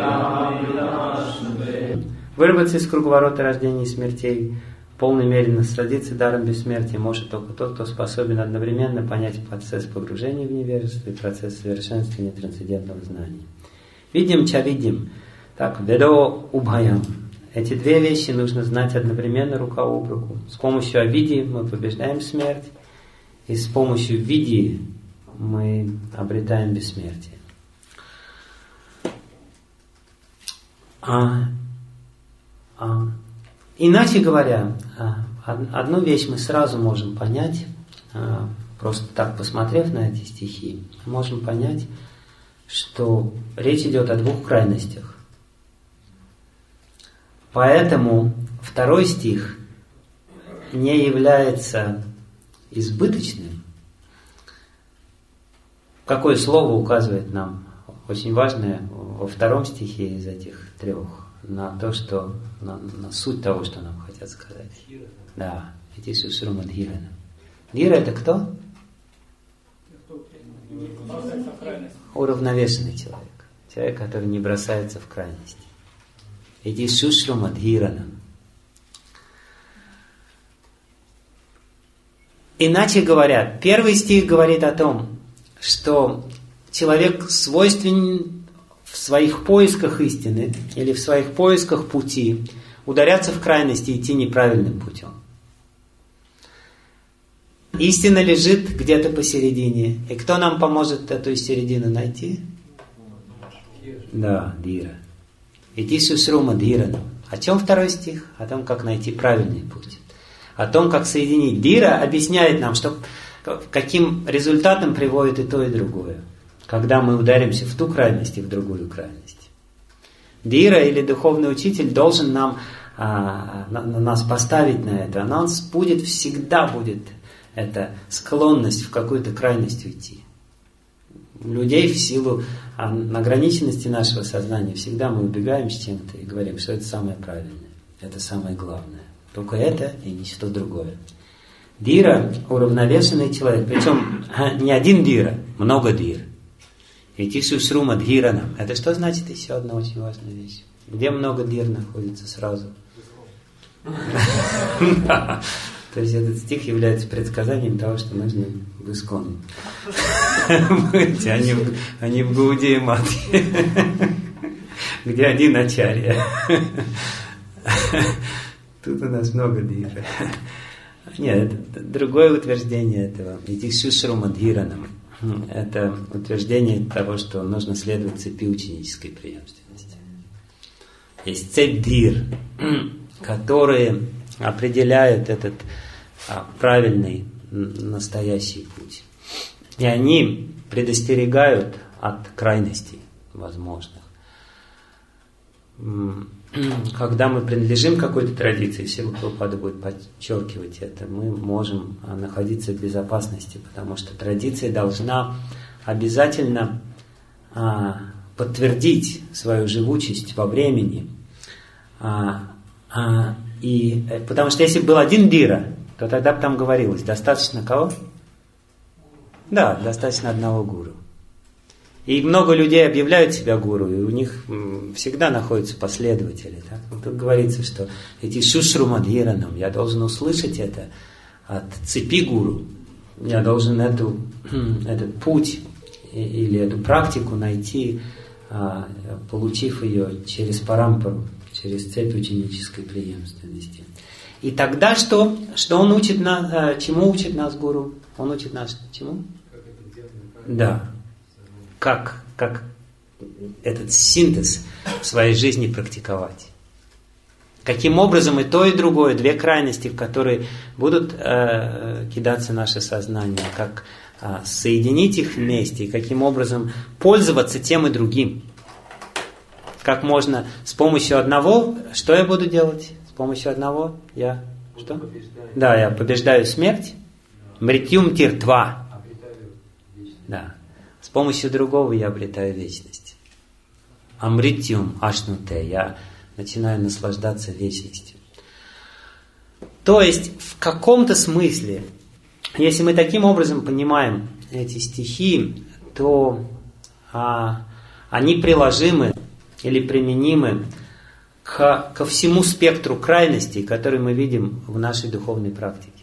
Speaker 1: Вырваться из круговорота рождений и смертей, в полной мере насладиться даром бессмертия может только тот, кто способен одновременно понять процесс погружения в невежество и процесс совершенствования трансцендентного знания. Видим, ча видим. Так, ведо убхаям. Эти две вещи нужно знать одновременно рука об руку. С помощью авиди мы побеждаем смерть, и с помощью види мы обретаем бессмертие. А, а, иначе говоря, а, одну вещь мы сразу можем понять, а, просто так посмотрев на эти стихи, можем понять, что речь идет о двух крайностях. Поэтому второй стих не является избыточным. Какое слово указывает нам, очень важное, во втором стихе из этих трех, на то, что, на, на суть того, что нам хотят сказать. Дхира. Да, эти сусрума дхирана. Дхира это кто? Уравновешенный человек. Человек, который не бросается в крайности. Эти сусрума дхирана. Иначе говоря, первый стих говорит о том, что человек свойственен в своих поисках истины или в своих поисках пути ударяться в крайности и идти неправильным путем. Истина лежит где-то посередине. И кто нам поможет эту середину найти? Да, Дира. Иди сусрума Дирана. О чем второй стих? О том, как найти правильный путь. О том, как соединить. Дира объясняет нам, что каким результатом приводит и то, и другое, когда мы ударимся в ту крайность и в другую крайность. Дира или духовный учитель должен нам, а, на, на нас поставить на это. А нас будет, всегда будет эта склонность в какую-то крайность уйти. У людей в силу а, ограниченности нашего сознания всегда мы убегаем с чем-то и говорим, что это самое правильное, это самое главное. Только это и ничто другое. Дира – уравновешенный человек. Причем не один дира, много дир. Ити сусрума дхиранам. Это что значит еще одна очень важная вещь? Где много дир находится сразу? То есть этот стих является предсказанием того, что нужно в Искон быть, а не в Гаудия Матхе, где один ачарья. Тут у нас много дир. Нет, это другое утверждение этого. Иди сусрума дхиранам. Это утверждение того, что нужно следовать цепи ученической преемственности. Есть цепь дир, которые определяют этот а, правильный, настоящий путь. И они предостерегают от крайностей возможных. когда мы принадлежим какой-то традиции, Шрила Прабхупада будет подчеркивать это, мы можем находиться в безопасности, потому что традиция должна обязательно а, подтвердить свою живучесть во времени. А, а, и, потому что если был один дира, то тогда бы там говорилось, достаточно кого? Да, достаточно одного гуру. И много людей объявляют себя гуру, и у них всегда находятся последователи. Так? Тут говорится, что эти шушрумадхиранам, я должен услышать это от цепи гуру, я должен эту, этот путь или эту практику найти, получив ее через парампару, через цепь ученической преемственности. И тогда что? Что он учит нас, чему учит нас гуру? Он учит нас чему? Да. Как, как этот синтез в своей жизни практиковать. Каким образом и то, и другое, две крайности, в которые будут э, кидаться наше сознание, как э, соединить их вместе, и каким образом пользоваться тем и другим. Как можно с помощью одного, что я буду делать? С помощью одного я что? Побеждаю. Да, я побеждаю смерть. Мритюм тиртва. Да. С помощью другого я обретаю вечность. Амритюм ашнуте. Я начинаю наслаждаться вечностью. То есть, в каком-то смысле, если мы таким образом понимаем эти стихи, то а, они приложимы или применимы к, ко всему спектру крайностей, которые мы видим в нашей духовной практике.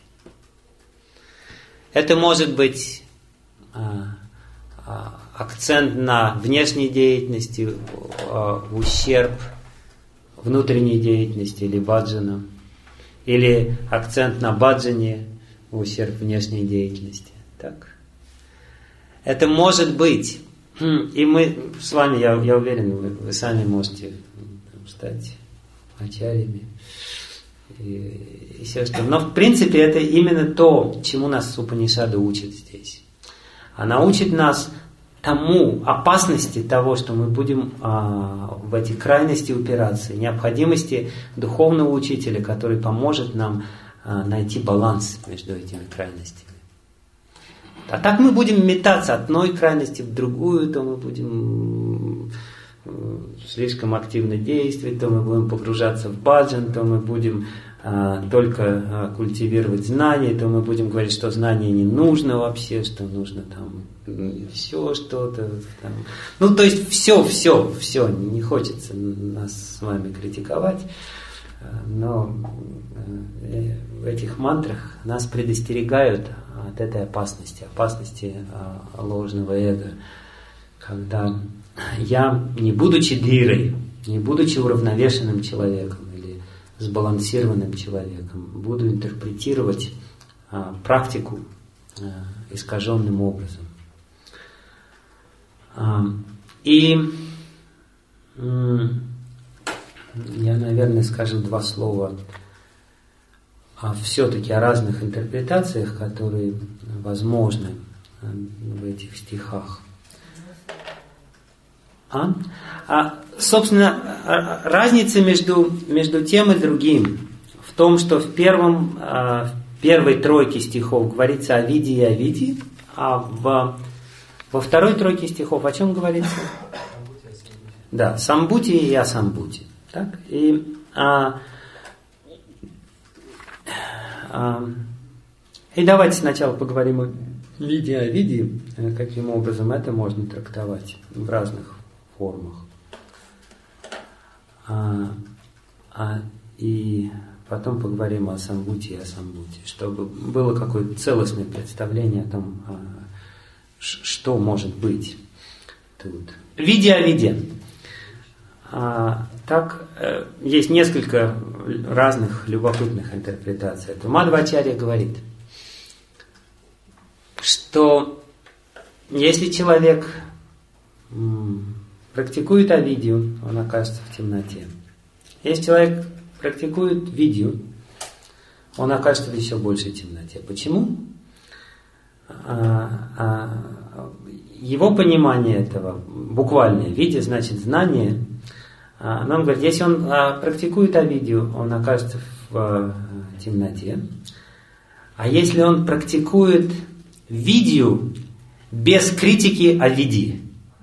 Speaker 1: Это может быть а, а, акцент на внешней деятельности а, в ущерб внутренней деятельности или баджана, или акцент на баджане в ущерб внешней деятельности. Так. Это может быть, и мы с вами, я, я уверен, вы, вы сами можете стать ачарьями и, и все что. Но в принципе это именно то, чему нас Упанишады учат здесь. Она учит нас тому опасности того, что мы будем а, в эти крайности упираться, необходимости духовного учителя, который поможет нам а, найти баланс между этими крайностями. А так мы будем метаться от одной крайности в другую, то мы будем слишком активно действовать, то мы будем погружаться в баджан, то мы будем а, только а, культивировать знания, то мы будем говорить, что знание не нужно вообще, что нужно там все что-то. Там. Ну, то есть все, все, все. Не хочется нас с вами критиковать, но в этих мантрах нас предостерегают от этой опасности, опасности ложного эго, когда я, не будучи дхирой, не будучи уравновешенным человеком или сбалансированным человеком, буду интерпретировать а, практику а, искаженным образом. А, и м- я, наверное, скажу два слова а все-таки о разных интерпретациях, которые возможны в этих стихах. А? А, собственно, разница между, между тем и другим в том, что в, первом, в первой тройке стихов говорится о виде и о виде, а в, во второй тройке стихов о чем говорится? Да, самбути и асамбути. Так? И, а, а, и давайте сначала поговорим о виде, о виде, каким образом это можно трактовать в разных формах. А, а, и потом поговорим о самбути и асамбути, чтобы было какое-то целостное представление о том, а, что может быть тут. Виде о виде. А, так, э, есть несколько разных любопытных интерпретаций. Это Мадхвачарья говорит, что если человек м, практикует авидью, он окажется в темноте. Если человек практикует видью, он окажется в еще большей темноте. Почему? А, а, его понимание этого, буквальное, видя значит знание, Но он говорит, если он практикует авидью, он окажется в темноте. А если он практикует видью без критики авидьи,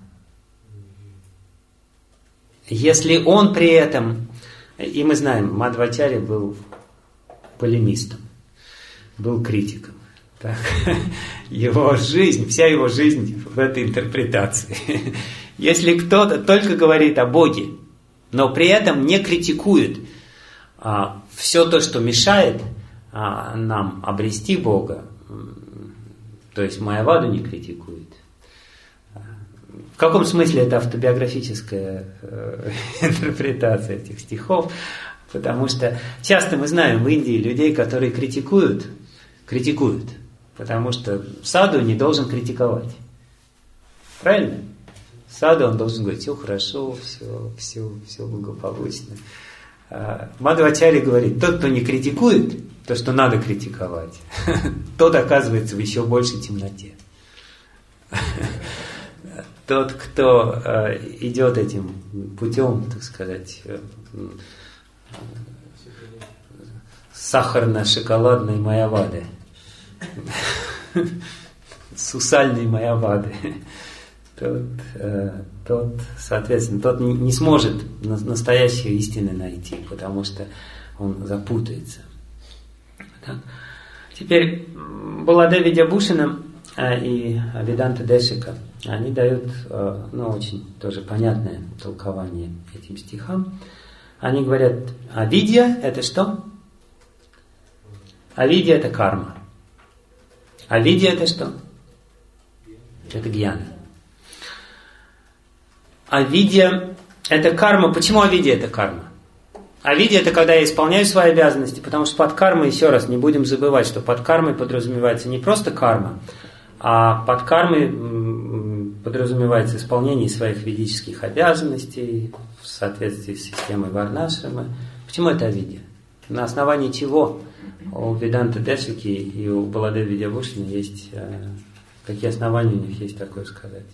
Speaker 1: если он при этом, и мы знаем, Мадхвачарья был полемистом, был критиком. Так, его жизнь, вся его жизнь в этой интерпретации. Если кто-то только говорит о Боге, но при этом не критикует а, все то, что мешает а, нам обрести Бога, то есть Майяваду не критикует. В каком смысле это автобиографическая э, интерпретация этих стихов? Потому что часто мы знаем в Индии людей, которые критикуют, критикуют, потому что саду не должен критиковать. Правильно? Саду он должен говорить, все хорошо, все, все, все благополучно. А Мадхвачарья говорит, тот, кто не критикует то, что надо критиковать, тот оказывается в еще большей темноте. Тот, кто э, идет этим путем, так сказать, э, сахарно-шоколадной майявады, сусальной майявады, тот, э, тот, соответственно, тот не, не сможет настоящей истины найти, потому что он запутается. Так. Теперь Баладеви Видьябхушана и Веданта Дешика, они дают, ну, очень тоже понятное толкование этим стихам. Они говорят, авидья это что? Авидья это карма. Авидья это что? Это гьяна. Авидья это карма. Почему авидья это карма? Авидья это когда я исполняю свои обязанности, потому что под кармой, еще раз, не будем забывать, что под кармой подразумевается не просто карма, а под кармой подразумевается исполнение своих ведических обязанностей в соответствии с системой Варнашрамы. Почему это авидья? На основании чего у Веданта Дешики и у Баладеви Видьябхушана есть, какие основания у них есть такое сказать?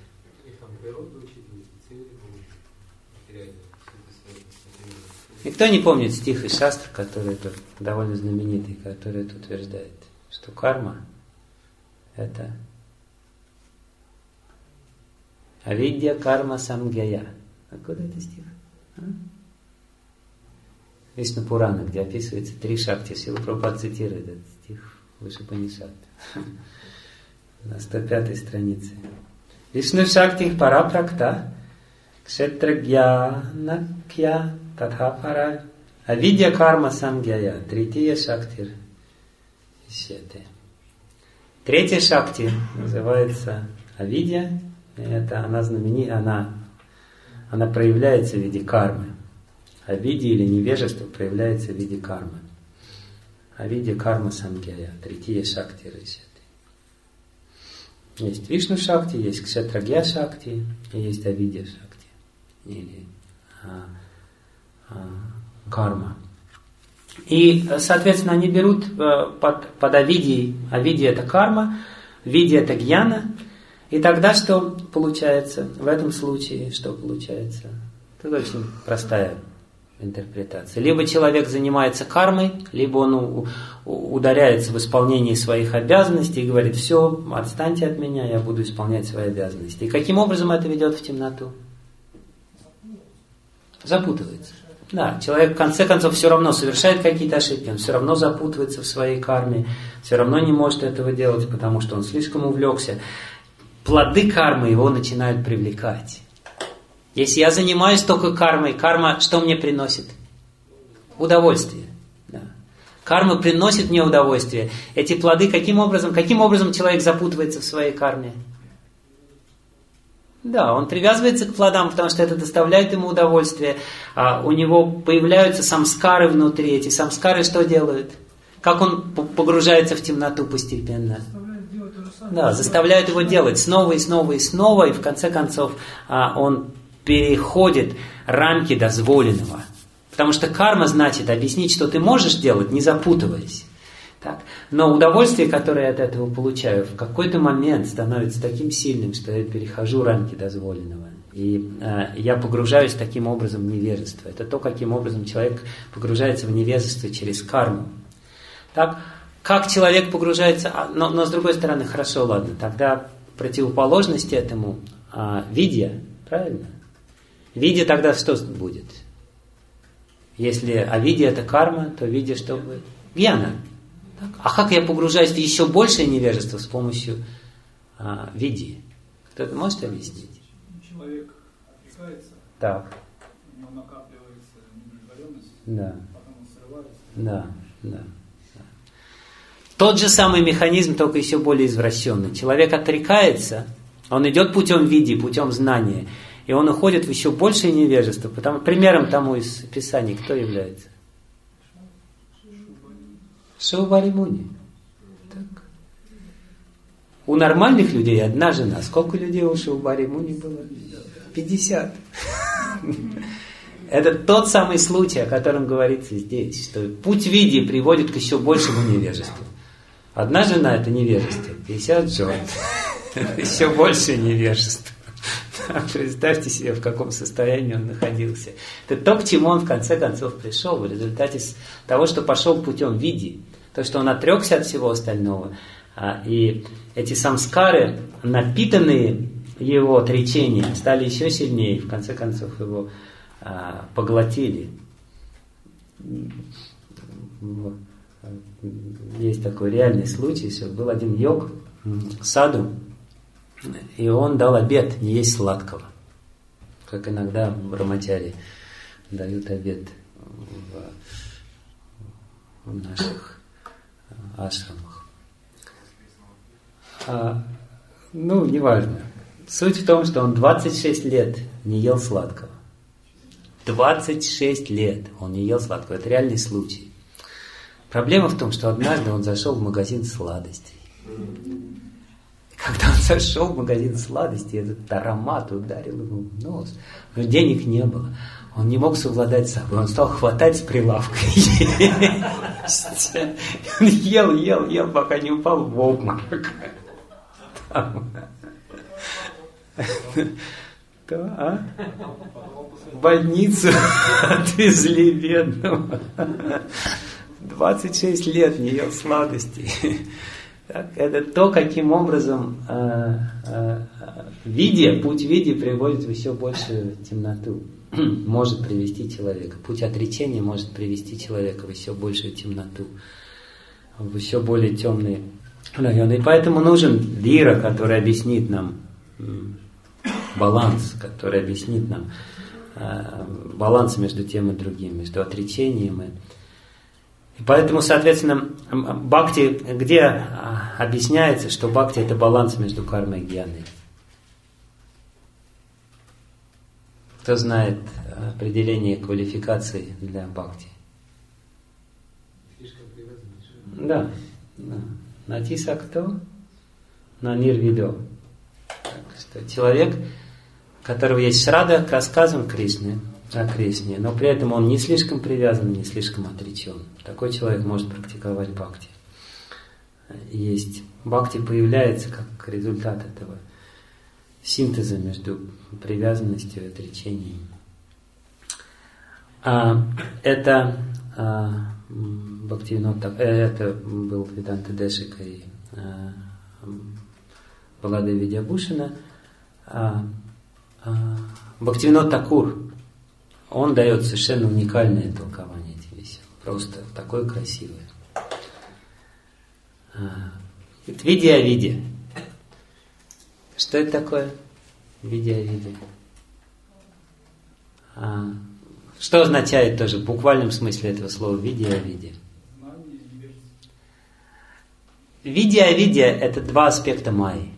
Speaker 1: Никто не помнит стих из Шастр, который тут довольно знаменитый, который тут утверждает, что карма это авидья карма самгьяя. Откуда это стих? А? Вишну Пурана, где описывается три шакти. Шрила Прабхупада цитирует этот стих в Ишупанишад на сто пятой странице. Вишну шакти парапракта кшетрагьянакья татхапара авидья карма самгьяя трития шактир исьяте. Третья шакти называется авидья. Это она знаменита, она, она проявляется в виде кармы. Авидья или невежество проявляется в виде кармы. Авидья карма самгьяя трития шактир исьяте. Есть Вишну Шакти, есть Кшетрагья Шакти, и есть Авидья Шакти, или а, а, карма. И, соответственно, они берут под, под Авидьей, Авидья это карма, Видья это гьяна, и тогда что получается? В этом случае что получается? Это очень простая интерпретация. Либо человек занимается кармой, либо он ударяется в исполнении своих обязанностей и говорит, все, отстаньте от меня, я буду исполнять свои обязанности. И каким образом это ведет в темноту? Запутывается. Да, человек в конце концов все равно совершает какие-то ошибки, он все равно запутывается в своей карме, все равно не может этого делать, потому что он слишком увлекся. Плоды кармы его начинают привлекать. Если я занимаюсь только кармой, карма что мне приносит? Удовольствие. Да. Карма приносит мне удовольствие. Эти плоды каким образом? Каким образом человек запутывается в своей карме? Да, он привязывается к плодам, потому что это доставляет ему удовольствие. А у него появляются самскары внутри. Эти самскары что делают? Как он погружается в темноту постепенно? Да, заставляют его делать снова и снова и снова, и в конце концов он переходит рамки дозволенного. Потому что карма значит объяснить, что ты можешь делать, не запутываясь. Так. Но удовольствие, которое я от этого получаю, в какой-то момент становится таким сильным, что я перехожу рамки дозволенного. И э, я погружаюсь таким образом в невежество. Это то, каким образом человек погружается в невежество через карму. Так, как человек погружается, но, но с другой стороны, хорошо, ладно, тогда противоположность этому э, видья, правильно? Видья тогда что будет? Если авидья это карма, то видья что будет? Гьяна. Так? А как я погружаюсь в еще большее невежество с помощью э, видьи? Кто-то может объяснить?
Speaker 4: Человек отрекается,
Speaker 1: так.
Speaker 4: у него накапливается неудовлетворенность,
Speaker 1: да.
Speaker 4: потом он срывается.
Speaker 1: Да, да, да. Тот же самый механизм, только еще более извращенный. Человек отрекается, он идет путем види, путем знания, и он уходит в еще большее невежество. Потому, примером тому из Писаний кто является? Шивабари Муни. Так. У нормальных людей одна жена. Сколько людей у Шивабари Муни было? пятьдесят. Это тот самый случай, о котором говорится здесь, что путь види приводит к еще большему невежеству. Одна жена – это невежество, пятьдесят жен – еще большее невежество. Представьте себе, в каком состоянии он находился. Это то, к чему он в конце концов пришел, в результате того, что пошел путем види, то, что он отрекся от всего остального. И эти самскары, напитанные его отречением, стали еще сильнее, и в конце концов его а, поглотили. Есть такой реальный случай, что был один йог, саду, и он дал обет не есть сладкого. Как иногда брамачари дают обет в, в наших ашрамах. А, ну, неважно. Суть в том, что он двадцать шесть лет не ел сладкого. двадцать шесть лет он не ел сладкого. Это реальный случай. Проблема в том, что однажды он зашел в магазин сладостей. И когда он зашел в магазин сладостей, этот аромат ударил ему в нос. Но денег не было. Он не мог совладать с собой. Он стал хватать с прилавка. Он ел, ел, ел, пока не упал в обморок. Да, а? В больницу отвезли бедного. двадцать шесть лет не ел сладостей. Так, это то, каким образом э, э, виде, путь виде приводит в еще большую темноту. Может привести человека. Путь отречения может привести человека в еще большую темноту, в еще более темные районы. И поэтому нужен вира, который объяснит нам баланс, который объяснит нам э, баланс между тем и другим, между отречением и... И поэтому, соответственно, бхакти, где объясняется, что бхакти это баланс между кармой и гьяной? Кто знает определение квалификации для бхакти? Да, да. Натиса кто? На нирвидо. Человек, у которого есть шрада к рассказам Кришны, о Кришне, но при этом он не слишком привязан, не слишком отречен. Такой человек может практиковать бхакти. Есть. Бхакти появляется как результат этого синтеза между привязанностью и отречением. А, это а, Бхактивинод, это был Веданта Дешика и а, Балада Видьябушина. А, а, Бхактивинод Такур, он дает совершенно уникальное толкование этим вещам. Просто такое красивое. Видя о виде. Что это такое? Видя о виде. А, что означает тоже в буквальном смысле этого слова видя о виде? Видя о виде – это два аспекта майи.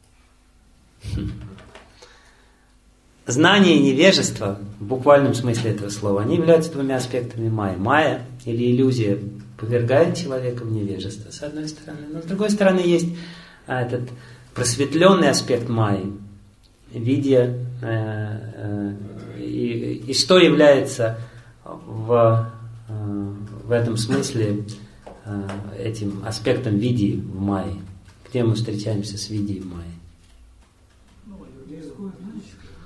Speaker 1: Знание и невежество, в буквальном смысле этого слова, они являются двумя аспектами майи. Майя или иллюзия повергает человека в невежество, с одной стороны. Но с другой стороны есть а, этот просветленный аспект майи, видя, э, э, и, и что является в, э, в этом смысле э, этим аспектом види в майе. Где мы встречаемся с види в майе?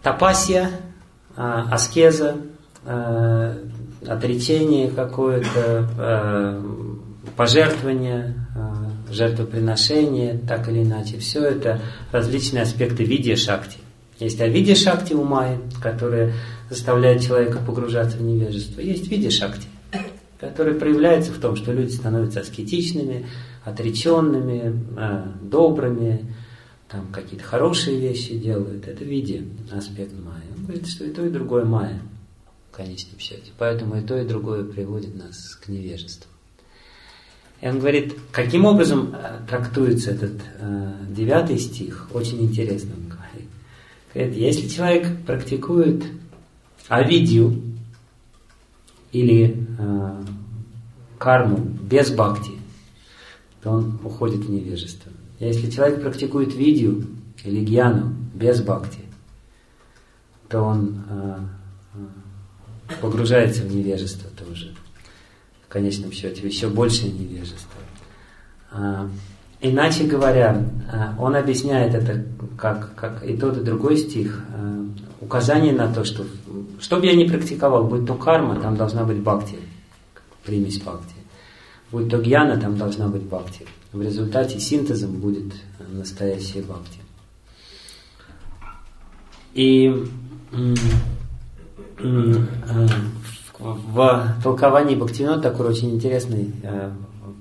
Speaker 1: тапасия, аскеза, отречение какое-то, пожертвование, жертвоприношение, так или иначе. Все это различные аспекты видья шакти. Есть авидья шакти у майи, которая заставляет человека погружаться в невежество. Есть видья шакти, который проявляется в том, что люди становятся аскетичными, отреченными, добрыми, там какие-то хорошие вещи делают. Это видья, аспект майи. Он говорит, что и то, и другое майя в конечном счете. Поэтому и то, и другое приводит нас к невежеству. И он говорит, каким образом трактуется этот э, девятый стих, очень интересно он говорит. Говорит, если человек практикует авидью или э, карму без бхакти, то он уходит в невежество. Если человек практикует видью или гьяну без бхакти, то он э, э, погружается в невежество тоже. В конечном счете, еще большее невежество. А, иначе говоря, он объясняет это как, как и тот, и другой стих, а, указание на то, что что бы я ни практиковал, будь то карма, там должна быть бхакти, примесь бхакти. Будь то гьяна, там должна быть бхакти. В результате синтезом будет настоящая бхакти. И м- м- м- в толковании Бхактивинода Тхакура очень интересный э,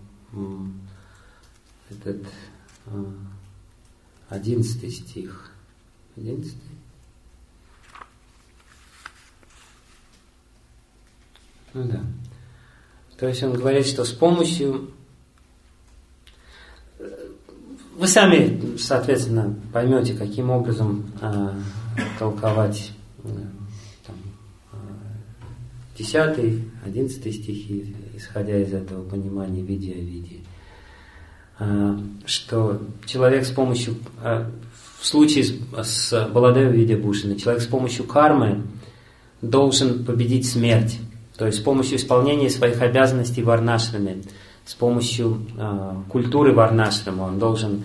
Speaker 1: этот э, одиннадцатый стих. Одиннадцатый? Ну да. То есть он говорит, что с помощью... Вы сами, соответственно, поймете, каким образом э, толковать э, десятый, одиннадцатый стихи, исходя из этого понимания видья авидьи, что человек с помощью, в случае с Баладева Видьябхушана, человек с помощью кармы должен победить смерть, то есть с помощью исполнения своих обязанностей варнашраме, с помощью культуры варнашрама он должен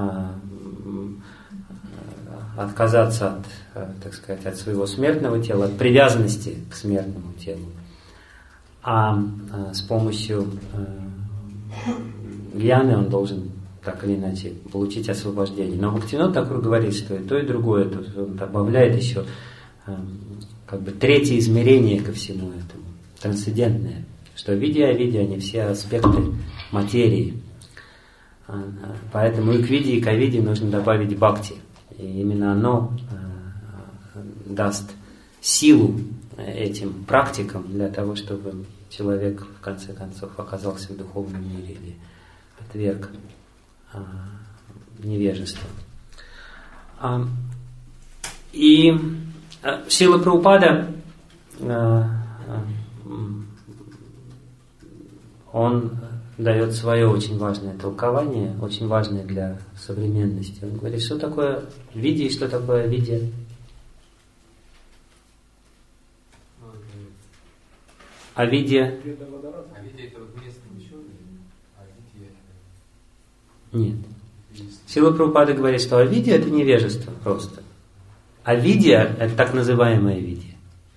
Speaker 1: отказаться от, так сказать, от своего смертного тела, от привязанности к смертному телу. А, а с помощью э, гьяны он должен так или иначе получить освобождение. Но Бхактивинода Тхакур говорит, что и то, и другое, то он добавляет еще э, как бы третье измерение ко всему этому, трансцендентное, что видья и авидья, они все аспекты материи. Поэтому и к видье, и к авидье нужно добавить бхакти. И именно оно э, даст силу этим практикам для того, чтобы человек в конце концов оказался в духовном мире или отверг э, невежество. А, и э, Шрила Прабхупада, э, э, он дает свое очень важное толкование, очень важное для современности. Он говорит, что такое видья и что такое авидья. Авидья.
Speaker 2: Авидья это вот местный ученый, а авидья это...
Speaker 1: Нет. Шрила Прабхупада говорит, что авидья это невежество просто. Авидья это так называемая видья.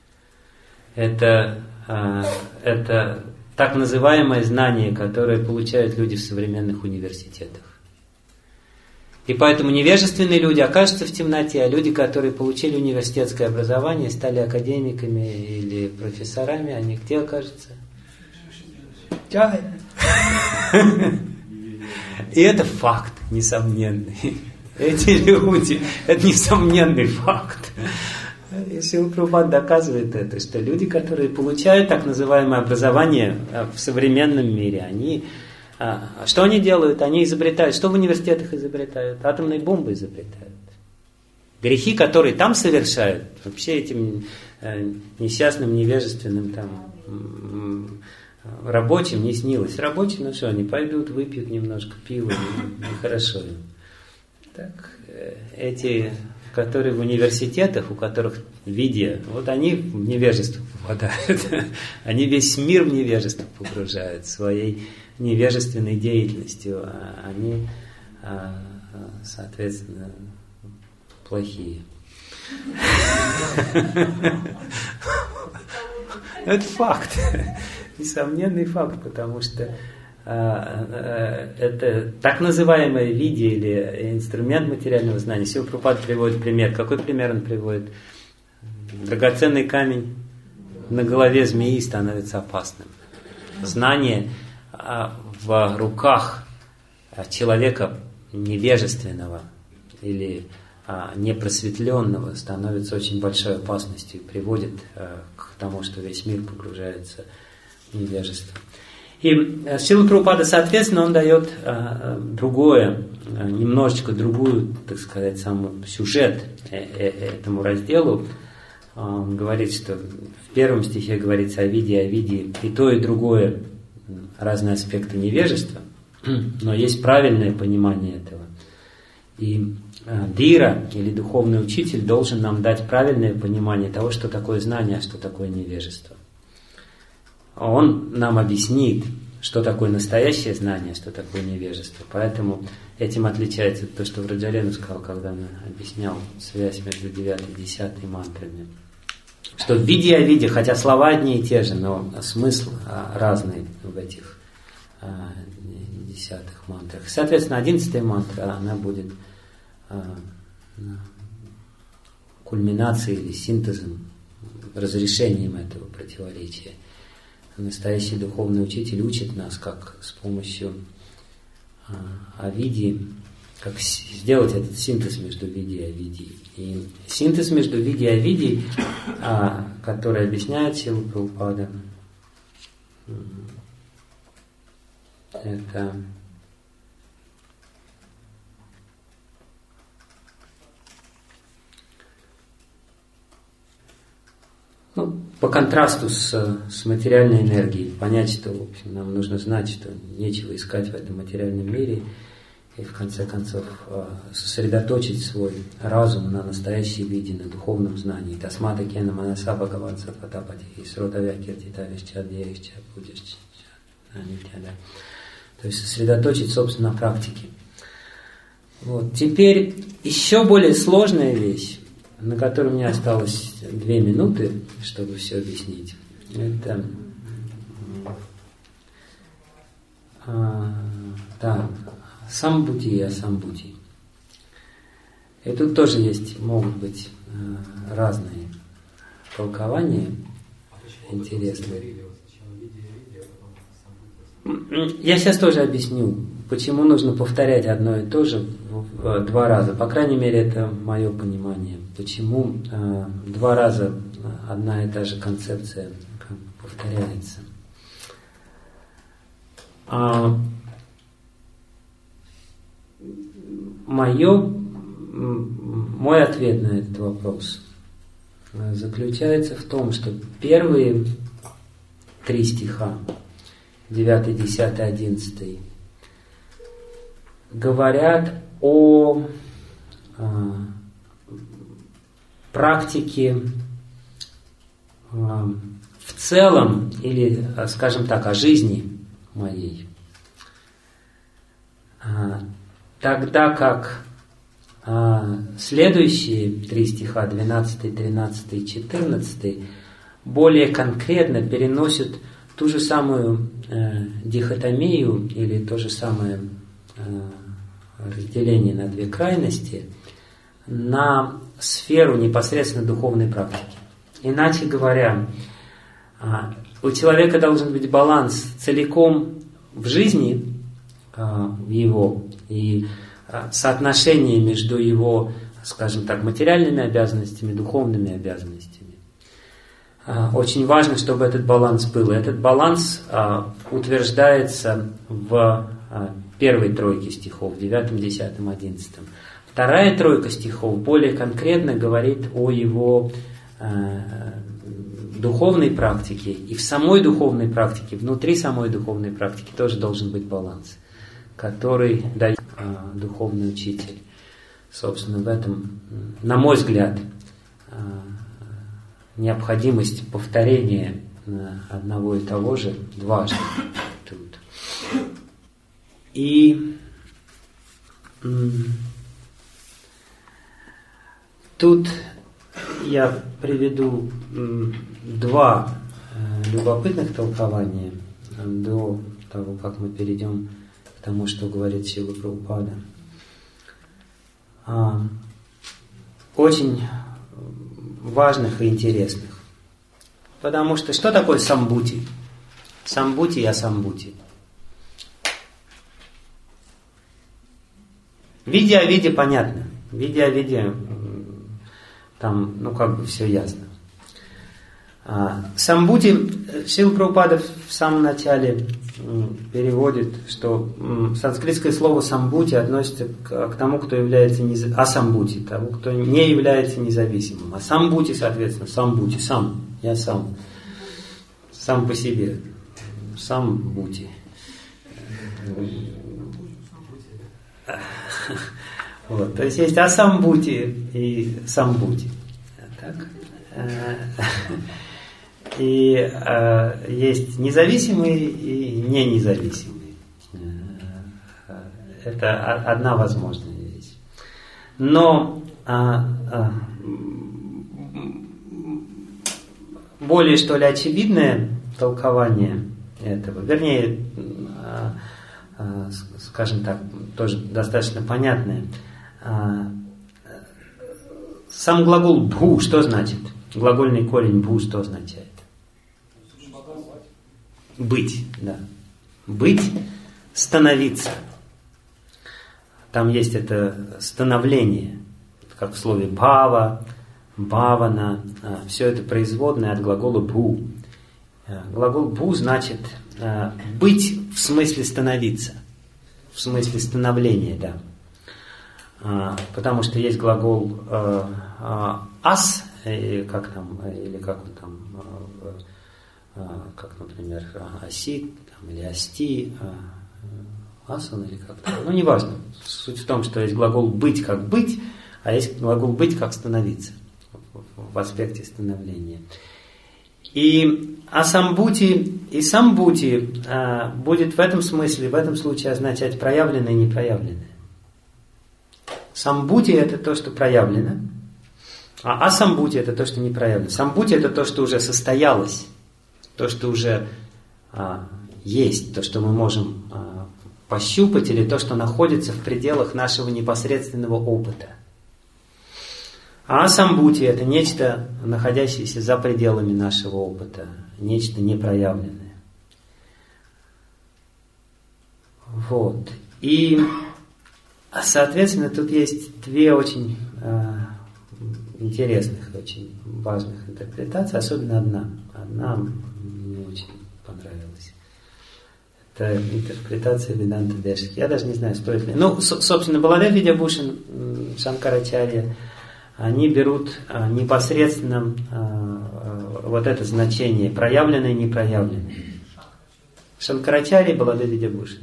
Speaker 1: Это, это так называемое знание, которое получают люди в современных университетах. И поэтому невежественные люди окажутся в темноте, а люди, которые получили университетское образование, стали академиками или профессорами, они где окажутся? И это факт несомненный. Эти люди, это несомненный факт. И Шрила Прабхупада доказывает это, что люди, которые получают так называемое образование в современном мире, они, что они делают? Они изобретают, что в университетах изобретают? Атомные бомбы изобретают. Грехи, которые там совершают, вообще этим несчастным, невежественным там, рабочим не снилось. Рабочим, ну что, они пойдут, выпьют немножко пива, и хорошо им. Так, эти... которые в университетах, у которых видья, вот они в невежество попадают. Они весь мир в невежество погружают своей невежественной деятельностью. Они, соответственно, плохие. Это факт, несомненный факт, потому что это так называемое видение или инструмент материального знания. Сила Прабхупада приводит пример. Какой пример он приводит? Драгоценный камень на голове змеи становится опасным. Знание в руках человека невежественного или непросветленного становится очень большой опасностью и приводит к тому, что весь мир погружается в невежество. И Шрила Прабхупада, соответственно, он дает а, другое, а, немножечко другую, так сказать, сам сюжет э, э, этому разделу. А, он говорит, что в первом стихе говорится о виде, о виде, и то, и другое разные аспекты невежества, но есть правильное понимание этого. И а, Дира, или духовный учитель, должен нам дать правильное понимание того, что такое знание, а что такое невежество. Он нам объяснит, что такое настоящее знание, что такое невежество. Поэтому этим отличается то, что Враджалену сказал, когда он объяснял связь между девятой и десятой мантрами. Что в виде о виде, хотя слова одни и те же, но смысл разный в этих десятых мантрах. Соответственно, одиннадцатая мантра, она будет кульминацией или синтезом, разрешением этого противоречия. Настоящий духовный учитель учит нас, как с помощью а, авидии, как с, сделать этот синтез между види и авидией. И синтез между види и авидией, а, который объясняет Шрила Прабхупада, это ну, по контрасту с, с материальной энергией, понять, что в общем, нам нужно знать, что нечего искать в этом материальном мире, и в конце концов сосредоточить свой разум на настоящей виде, на духовном знании. Тасмата кена манаса бхагават сатватапати сротавя киртита вишча дьявишча будишча. То есть сосредоточить, собственно, на практике. Вот. Теперь еще более сложная вещь, на которой у меня осталось две минуты, чтобы все объяснить. Это а, да, самбути и асамбути. И тут тоже есть, могут быть а, разные толкования интересные. Я сейчас тоже объясню, почему нужно повторять одно и то же два раза. По крайней мере, это мое понимание. Почему э, два раза одна и та же концепция как бы повторяется. А, мое, мой ответ на этот вопрос заключается в том, что первые три стиха, девятый, десятый, одиннадцатый, говорят о э, практике э, в целом, или, скажем так, о жизни моей. Э, тогда как э, следующие три стиха, двенадцатый, тринадцатый, четырнадцатый, более конкретно переносят ту же самую э, дихотомию или то же самое э, разделение на две крайности на сферу непосредственно духовной практики. Иначе говоря, э, у человека должен быть баланс целиком в жизни э, в его и э, соотношение между его, скажем так, материальными обязанностями, духовными обязанностями. Очень важно, чтобы этот баланс был. И этот баланс а, утверждается в а, первой тройке стихов, девятом, десятом, одиннадцатом. Вторая тройка стихов более конкретно говорит о его а, духовной практике. И в самой духовной практике, внутри самой духовной практики тоже должен быть баланс, который дает а, духовный учитель. Собственно, в этом, на мой взгляд, а, необходимость повторения одного и того же дважды тут. И тут я приведу два любопытных толкования до того, как мы перейдем к тому, что говорит Шрила Прабхупада. Очень важных и интересных. Потому что что такое самбути? Самбути и асамбути. В виде о виде понятно. В виде о виде там, ну как бы все ясно. А, самбути, Шрила Прабхупада в самом начале переводит, что санскритское слово самбути относится к, к тому, кто является независимым, асамбути, тому, кто не является независимым. А самбути, соответственно, самбути, сам, я сам, сам по себе, сам бути. Вот, то есть есть асамбути и самбути. Так? И э, есть независимые и не независимые. Это одна возможная вещь. Но а, а, более, что ли, очевидное толкование этого, вернее, а, а, скажем так, тоже достаточно понятное. А, сам глагол «бху» что значит? Глагольный корень «бху» что означает? Быть, да. Быть, становиться. Там есть это становление, как в слове бхава, бхавана. Все это производное от глагола бху. Глагол бху значит быть в смысле становиться, в смысле становления, да. Потому что есть глагол ас, как там, или как он там, как, например, оси, там, или ости, асан, или как там, ну, неважно. Суть в том, что есть глагол быть как быть, а есть глагол быть как становиться, в аспекте становления. И асамбути и самбути а, будет в этом смысле, в этом случае означать проявленное и непроявленное. Самбути это то, что проявлено, а асамбути это то, что не проявлено. Самбути это то, что уже состоялось, то, что уже а, есть, то, что мы можем а, пощупать, или то, что находится в пределах нашего непосредственного опыта. А асамбути это нечто, находящееся за пределами нашего опыта, нечто непроявленное. Вот. И, соответственно, тут есть две очень э, интересных, очень важных интерпретации, особенно одна. Одна мне очень понравилась. Это интерпретация Веданта Дешки. Я даже не знаю, стоит ли. Ну, собственно, Баладев Видьябушин, Шанкарачарья, они берут а, непосредственно а, вот это значение, проявленное и непроявленное. Шанкарачарья и Баладев Видьябушин.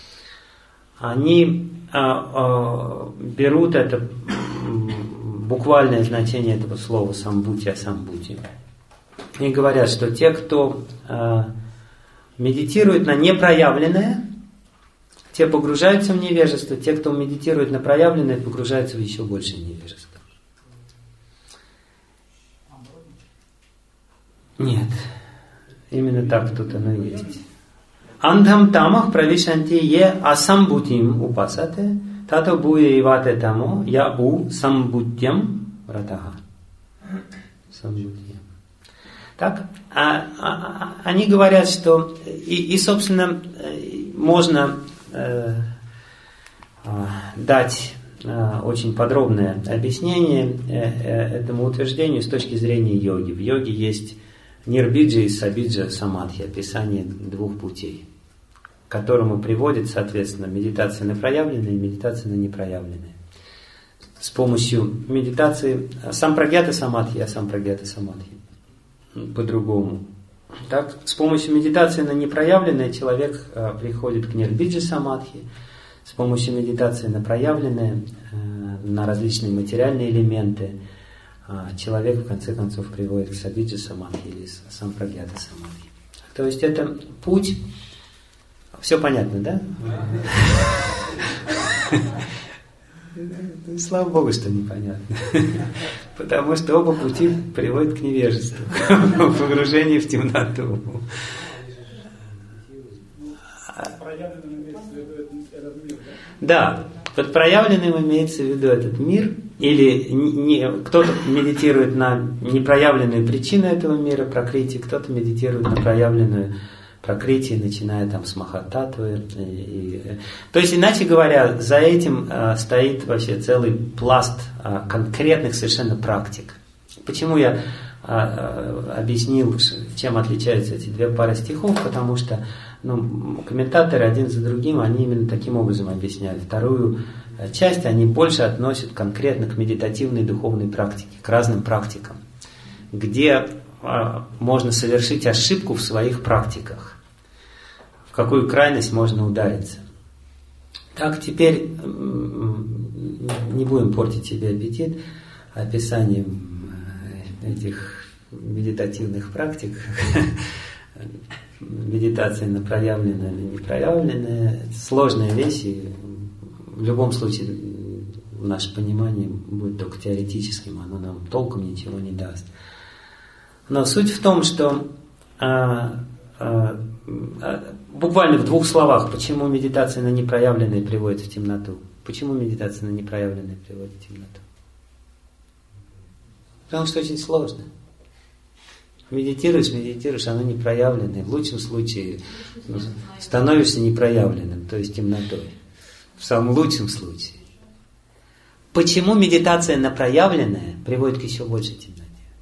Speaker 1: Они а, а, берут это буквальное значение этого слова самбути, асамбути. И говорят, что те, кто а, медитирует на непроявленное, те погружаются в невежество, те, кто медитирует на проявленное, погружаются в еще большее невежество. Нет, именно так тут оно и есть. Андхам тамах правишанти е асамбутим упасате, тато буе ивате тамо я у самбутьям ратаха. Самбутьям. Так, а, а, они говорят, что и, и собственно, можно э, э, дать э, очень подробное объяснение э, э, этому утверждению с точки зрения йоги. В йоге есть нирбиджа и сабиджа самадхи, описание двух путей, к которому приводит, соответственно, медитация на проявленное и медитация на непроявленное. С помощью медитации сампрагьята самадхи, а сампрагьята самадхи по-другому. Так, с помощью медитации на непроявленное человек а, приходит к нирбиджа самадхи, с помощью медитации на проявленное, а, на различные материальные элементы, человек в конце концов приводит к сабиджа самадхи или сампрагьята самадхи. То есть это путь. Все понятно, да? Слава Богу, что непонятно. Потому что оба пути приводят к невежеству, к погружению в темноту. Да, под проявленным имеется в виду этот мир, или не, кто-то медитирует на непроявленную причину этого мира, пракрити, кто-то медитирует на проявленную пракрити, начиная там с махататвы. И, и, то есть, иначе говоря, за этим а, стоит вообще целый пласт а, конкретных совершенно практик. Почему я а, а, объяснил, чем отличаются эти две пары стихов, потому что ну, комментаторы один за другим, они именно таким образом объясняют. Вторую часть они больше относят конкретно к медитативной духовной практике, к разным практикам, где а, можно совершить ошибку в своих практиках, в какую крайность можно удариться. Так, теперь не будем портить себе аппетит описанием этих медитативных практик. Медитация на проявленное или непроявленное – сложная вещь, и в любом случае наше понимание будет только теоретическим, оно нам толком ничего не даст. Но суть в том, что а, а, а, буквально в двух словах, почему медитация на непроявленное приводит в темноту. Почему медитация на непроявленное приводит в темноту? Потому что очень сложно. Медитируешь, медитируешь, оно непроявленное. В лучшем случае становишься непроявленным, то есть темнотой. В самом лучшем случае. Почему медитация на проявленное приводит к еще большей темноте?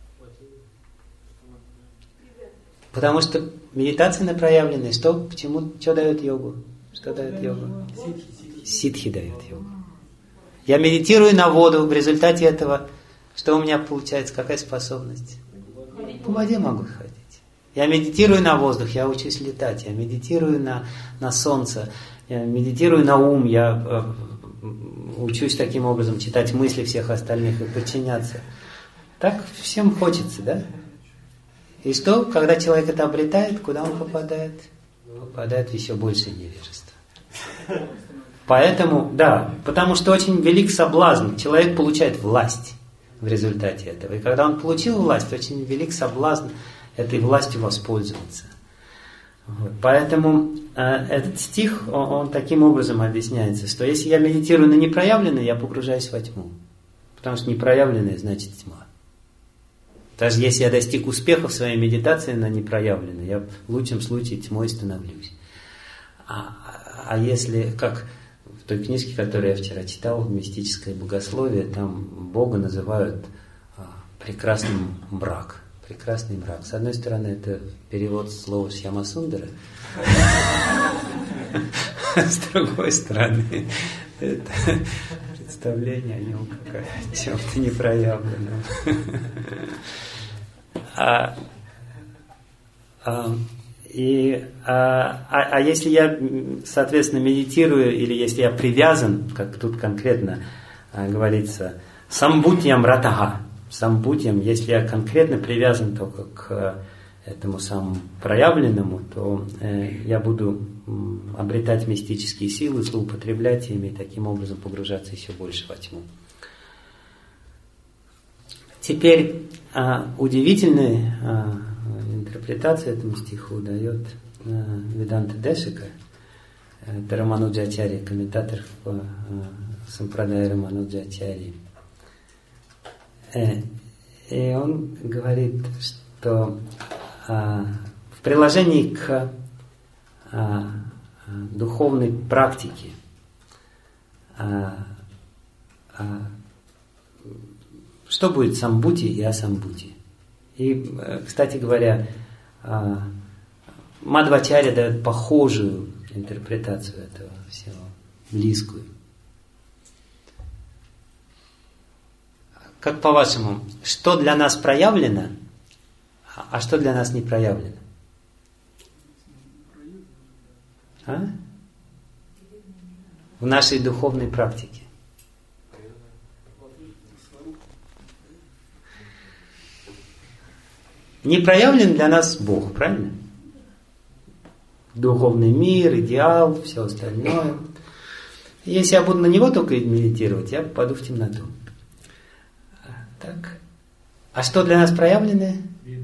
Speaker 1: Потому что медитация на проявленное, что, почему, что дает йогу? Что дает йогу? Ситхи дает йогу. Я медитирую на воду, в результате этого, что у меня получается, какая способность? По воде могу ходить. Я медитирую на воздух, я учусь летать. Я медитирую на, на солнце. Я медитирую на ум. Я э, учусь таким образом читать мысли всех остальных и подчиняться. Так всем хочется, да? И что, когда человек это обретает, куда он попадает? Попадает в еще большее невежество. Поэтому, да, потому что очень велик соблазн. Человек получает власть в результате этого. И когда он получил власть, очень велик соблазн этой властью воспользоваться. Вот. Поэтому э, этот стих, он, он таким образом объясняется, что если я медитирую на непроявленное, я погружаюсь во тьму. Потому что непроявленное значит тьма. Даже если я достиг успеха в своей медитации на непроявленное, я в лучшем случае тьмой становлюсь. А, а если, как в той книжке, которую я вчера читал, «Мистическое богословие», там Бога называют а, прекрасным мрак. Прекрасный мрак. С одной стороны, это перевод слова Шьямасундара. С другой стороны, это представление о нем как о чем-то непроявленном. А, а, и, а, а, а если я, соответственно, медитирую, или если я привязан, как тут конкретно а, говорится, самбутьям ратага, самбутьям, если я конкретно привязан только к этому самому проявленному, то э, я буду м, обретать мистические силы, злоупотреблять ими и таким образом погружаться еще больше во тьму. Теперь а, удивительная а, интерпретация этому стиху дает а, Веданта Дешика, это Рамануджачарья, комментатор в а, Сампрадае Рамануджачарьи. Э, и он говорит, что а, в приложении к а, духовной практике а, а, что будет самбути и асамбути. И, кстати говоря, Мадхвачарья дает похожую интерпретацию этого всего, близкую. Как по-вашему, что для нас проявлено, а что для нас не проявлено? А? В нашей духовной практике. Не проявлен для нас Бог, правильно? Духовный мир, идеал, все остальное. Если я буду на него только медитировать, я попаду в темноту. Так, А что для нас проявленное?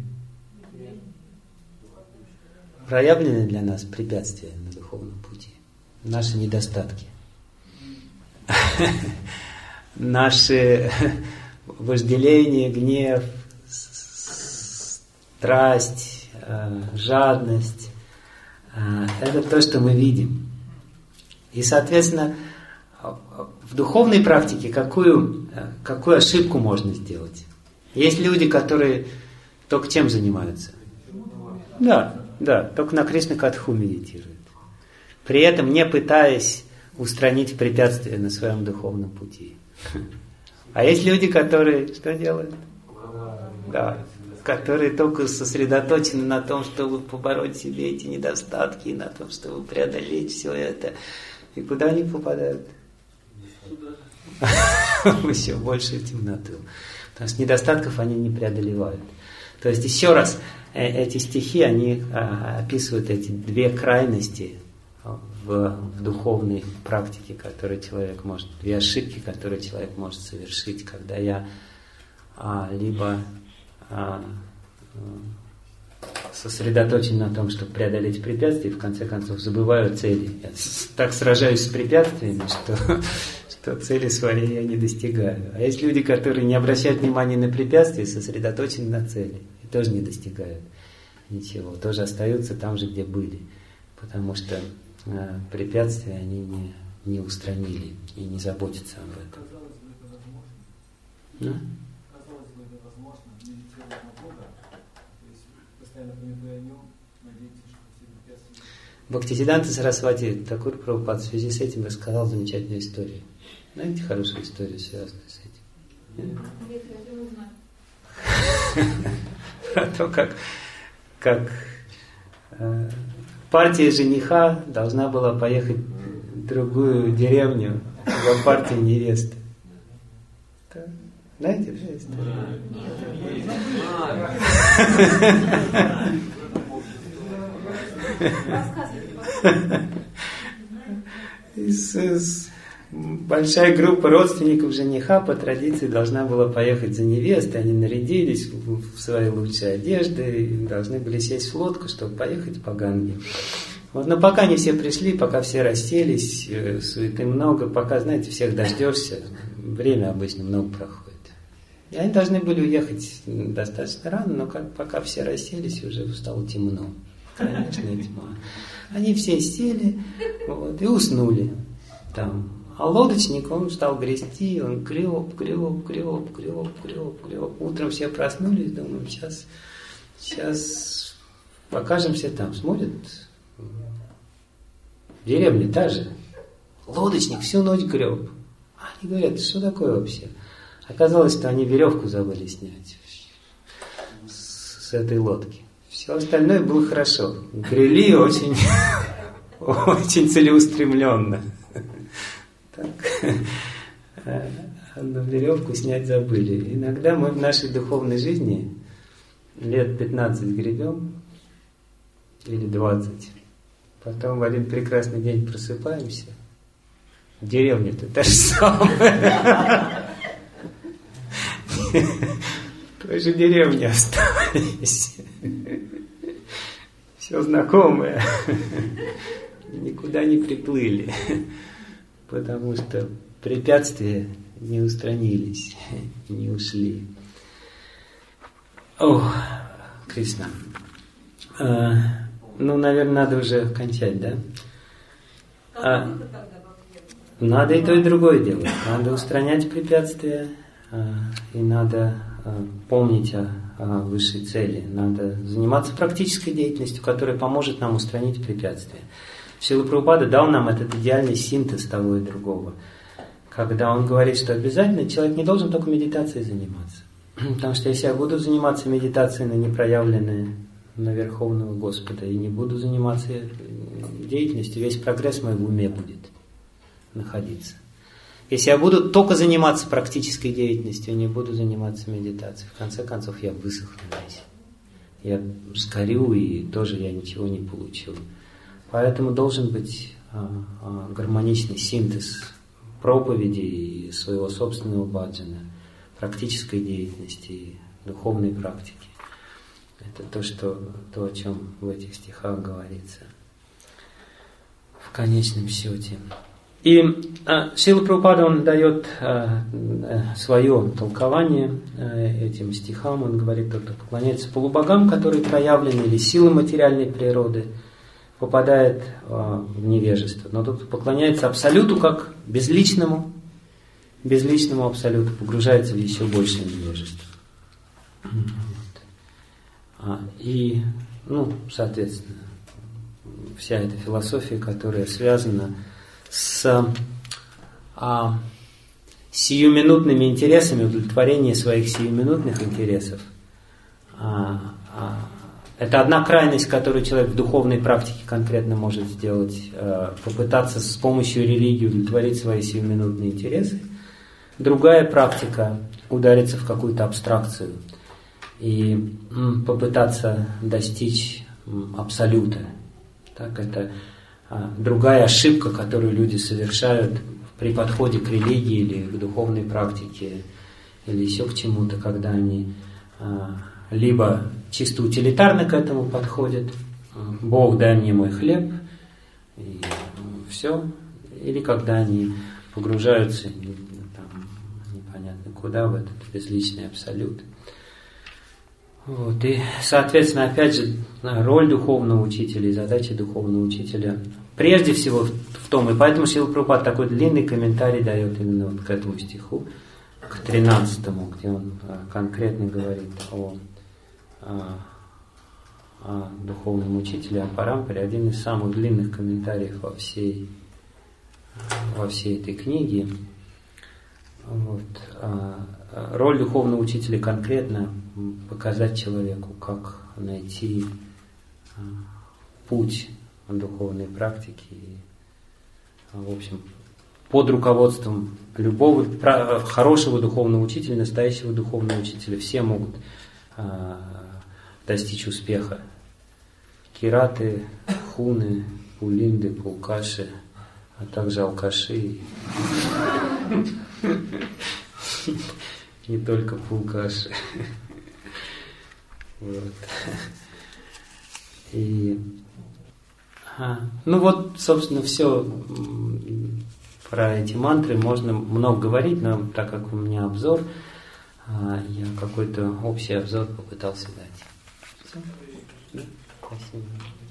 Speaker 1: Проявленное для нас препятствие на духовном пути. Наши недостатки. Наши вожделение, гнев, страсть, жадность. Это то, что мы видим. И, соответственно, в духовной практике какую, какую ошибку можно сделать? Есть люди, которые только чем занимаются? Да, да, только на Кришна-катху медитируют. При этом не пытаясь устранить препятствия на своем духовном пути. А есть люди, которые что делают? Да, которые только сосредоточены на том, чтобы побороть в себе эти недостатки, и на том, чтобы преодолеть все это. И куда они попадают? Еще больше в темноту. Потому что недостатков они не преодолевают. То есть, еще раз, эти стихи, они описывают эти две крайности в, в духовной практике, которые человек может, две ошибки, которые человек может совершить, когда я а, либо а, сосредоточен на том, чтобы преодолеть препятствия, и в конце концов забываю цели. Я так сражаюсь с препятствиями, что, что цели своей я не достигаю. А есть люди, которые не обращают внимания на препятствия, сосредоточены на цели, и тоже не достигают ничего, тоже остаются там же, где были. Потому что э, препятствия они не, не устранили и не заботятся об этом.
Speaker 4: Казалось бы, это возможно.
Speaker 1: Ну?
Speaker 4: Казалось бы, это возможно, медитировать на Бога, то есть постоянно памятуя о Нем, надеяться, что все препятствия...
Speaker 1: Бхактисиддханта Сарасвати Такур Прабхупад в связи с этим рассказал замечательную историю. Знаете хорошую историю, связанную с этим? Про то, как, как э, партия жениха должна была поехать в другую деревню за партией невесты. Так. Знаете же историю? Из, из, большая группа родственников жениха по традиции должна была поехать за невестой. Они нарядились в, в свои лучшие одежды и должны были сесть в лодку, чтобы поехать по Ганге. Вот, но пока не все пришли, пока все расселись, суеты много, пока, знаете, всех дождешься, время обычно много проходит. И они должны были уехать достаточно рано, но как, пока все расселись, уже стало темно. Конечно, тьма. Они все сели вот, и уснули там. А лодочник, он стал грести, он греб, греб, греб, греб, греб, греб. Утром все проснулись, думаем, сейчас, сейчас покажемся там. Смотрят, деревня та же. Лодочник всю ночь греб. Они говорят, что такое вообще? Оказалось, что они веревку забыли снять с, с этой лодки. Все остальное было хорошо. Грели очень, очень целеустремленно. Так. Одну веревку снять забыли. Иногда мы в нашей духовной жизни лет пятнадцать гребем, или двадцать. Потом в один прекрасный день просыпаемся. Деревня-то та же самая. В той же деревне остались. Все знакомое. Никуда не приплыли. Потому что препятствия не устранились, не ушли. О, Кришна. А, ну, наверное, надо уже кончать, да? А, надо и то, и другое делать. Надо устранять препятствия, а, и надо а, помнить о, о высшей цели. Надо заниматься практической деятельностью, которая поможет нам устранить препятствия. Шрила Прабхупада дал нам этот идеальный синтез того и другого. Когда он говорит, что обязательно человек не должен только медитацией заниматься. Потому что если я буду заниматься медитацией на непроявленное, на Верховного Господа, и не буду заниматься деятельностью, весь прогресс мой в уме будет находиться. Если я буду только заниматься практической деятельностью, и не буду заниматься медитацией, в конце концов я высохну весь. Я сгорю, и тоже я ничего не получу. Поэтому должен быть а, а, гармоничный синтез проповеди и своего собственного баджана, практической деятельности, духовной практики. Это то, что, то, о чем в этих стихах говорится в конечном счете. И а, Шрила Прабхупада, он дает а, а, свое толкование а, этим стихам. Он говорит, кто поклоняется полубогам, которые проявлены, или силы материальной природы, попадает а, в невежество. Но тот, кто поклоняется Абсолюту как безличному, безличному Абсолюту, погружается в еще большее невежество. А, и, ну, соответственно, вся эта философия, которая связана с а, сиюминутными интересами, удовлетворением своих сиюминутных интересов. А, а, это одна крайность, которую человек в духовной практике конкретно может сделать, а, попытаться с помощью религии удовлетворить свои сиюминутные интересы. Другая практика – удариться в какую-то абстракцию и м, попытаться достичь м, абсолюта. Так, это а, другая ошибка, которую люди совершают при подходе к религии или к духовной практике, или еще к чему-то, когда они а, либо чисто утилитарно к этому подходят, Бог, дай мне мой хлеб, и ну, все, или когда они погружаются там, непонятно куда, в этот безличный абсолют. Вот. И, соответственно, опять же, роль духовного учителя и задача духовного учителя прежде всего в том, и поэтому Шрила Прабхупада такой длинный комментарий дает именно вот к этому стиху, к тринадцатому, где он конкретно говорит о, о, о духовном учителе, о Парампаре, один из самых длинных комментариев во всей, во всей этой книге. Вот. Роль духовного учителя конкретно показать человеку, как найти путь духовной практики. И, в общем, под руководством любого хорошего духовного учителя, настоящего духовного учителя, все могут достичь успеха. Кираты, хуны, пулинды, пулкаши, а также алкаши. Не только пулкаши. Вот. И, а, ну вот, собственно, все про эти мантры можно много говорить, но так как у меня обзор, а, я какой-то общий обзор попытался дать. Все? Да? Спасибо.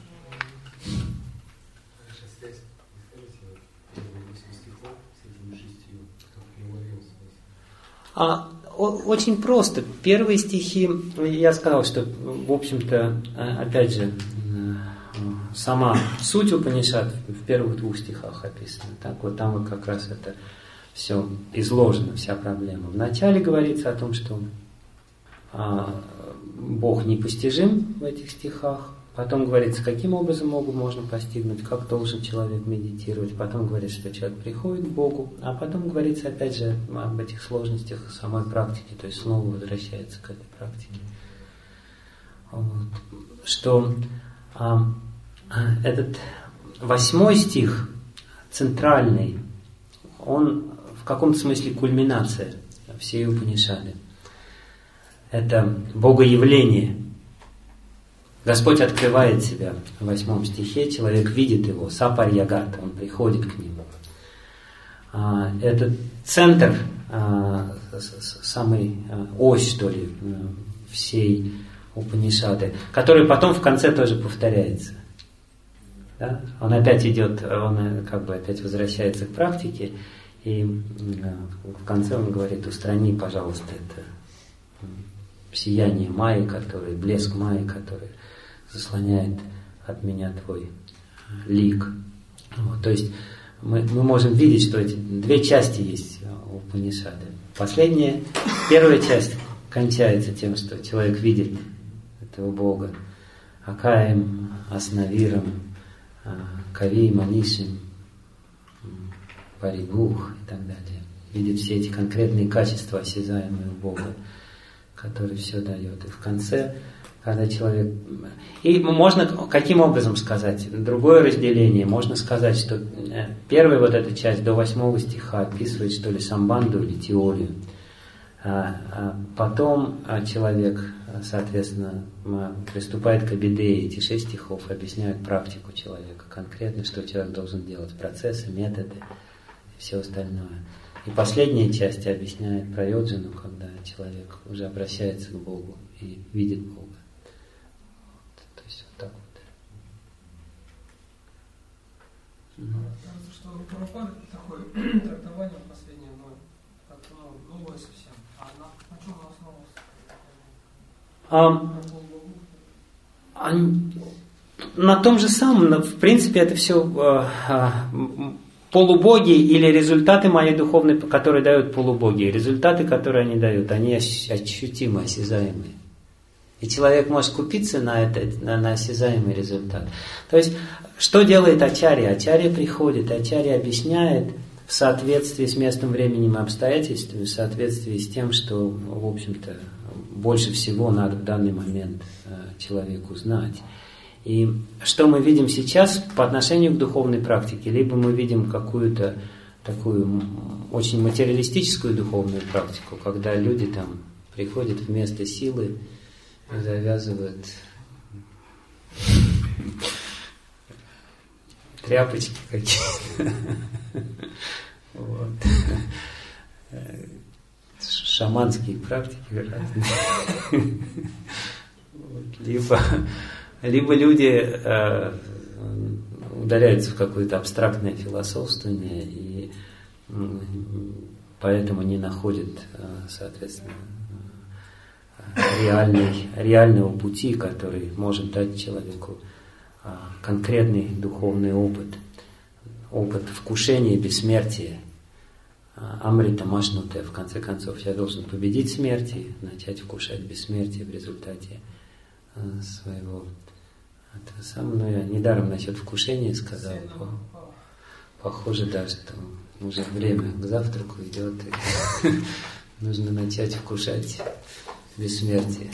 Speaker 1: А, очень просто. Первые стихи, я сказал, что, в общем-то, опять же, сама суть Упанишад в первых двух стихах описана. Так вот там вот как раз это все изложено, вся проблема. Вначале говорится о том, что а, Бог непостижим в этих стихах. Потом говорится, каким образом Богу можно постигнуть, как должен человек медитировать. Потом говорится, что человек приходит к Богу. А потом говорится, опять же, об этих сложностях самой практики. То есть снова возвращается к этой практике. Вот. Что а, этот восьмой стих, центральный, он в каком-то смысле кульминация всей Упанишады. Это богоявление. Господь открывает себя в восьмом стихе, человек видит его, сапарьягата, он приходит к нему. Это центр, самый ось, что ли, всей Упанишады, который потом в конце тоже повторяется. Да? Он опять идет, он как бы опять возвращается к практике, и в конце он говорит, устрани, пожалуйста, это сияние майи, который, блеск майи, который заслоняет от меня твой лик. Вот, то есть мы, мы можем видеть, что эти две части есть у Упанишады. Последняя, первая часть кончается тем, что человек видит этого Бога. Акаем, Аснавиром, Кави, Манишем, Парибух и так далее. Видит все эти конкретные качества, осязаемые у Бога, который все дает. И в конце, когда человек... И можно каким образом сказать? Другое разделение. Можно сказать, что первая вот эта часть до восьмого стиха описывает, что ли, самбанду или теорию. Потом человек, соответственно, приступает к абидее. Эти шесть стихов объясняют практику человека, конкретно, что человек должен делать, процессы, методы и все остальное. И последняя часть объясняет прайоджану, когда человек уже обращается к Богу и видит Бога. То есть вот так вот.
Speaker 3: Кажется, что у Прабхупады такое трактование последнее, но как-то ну, новое совсем. А на, на чем оно основывалось?
Speaker 1: А, а, на том же самом, в принципе, это все а, а, полубоги или результаты моей духовной, которые дают полубоги. Результаты, которые они дают, они ощутимы, осязаемые. И человек может купиться на, это, на, на осязаемый результат. То есть, что делает ачарья? Ачарья приходит, ачарья объясняет в соответствии с местом, временем и обстоятельствами, в соответствии с тем, что, в общем-то, больше всего надо в данный момент человеку знать. И что мы видим сейчас по отношению к духовной практике? Либо мы видим какую-то такую очень материалистическую духовную практику, когда люди там приходят вместо силы, завязывают тряпочки какие-то. Вот. Шаманские практики разные. Вот. Либо, либо люди э, ударяются в какое-то абстрактное философствование и э, поэтому не находят, э, соответственно, реальный, реального пути, который может дать человеку э, конкретный духовный опыт. Опыт вкушения бессмертия. Амрита машнуте, в конце концов, я должен победить смерть и начать вкушать бессмертие в результате своего этого самого. Но я недаром насчет вкушения сказал. Похоже, да, что уже время к завтраку идет, и нужно начать вкушать бессмертие.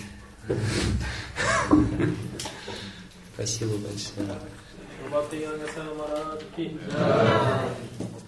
Speaker 1: Спасибо большое.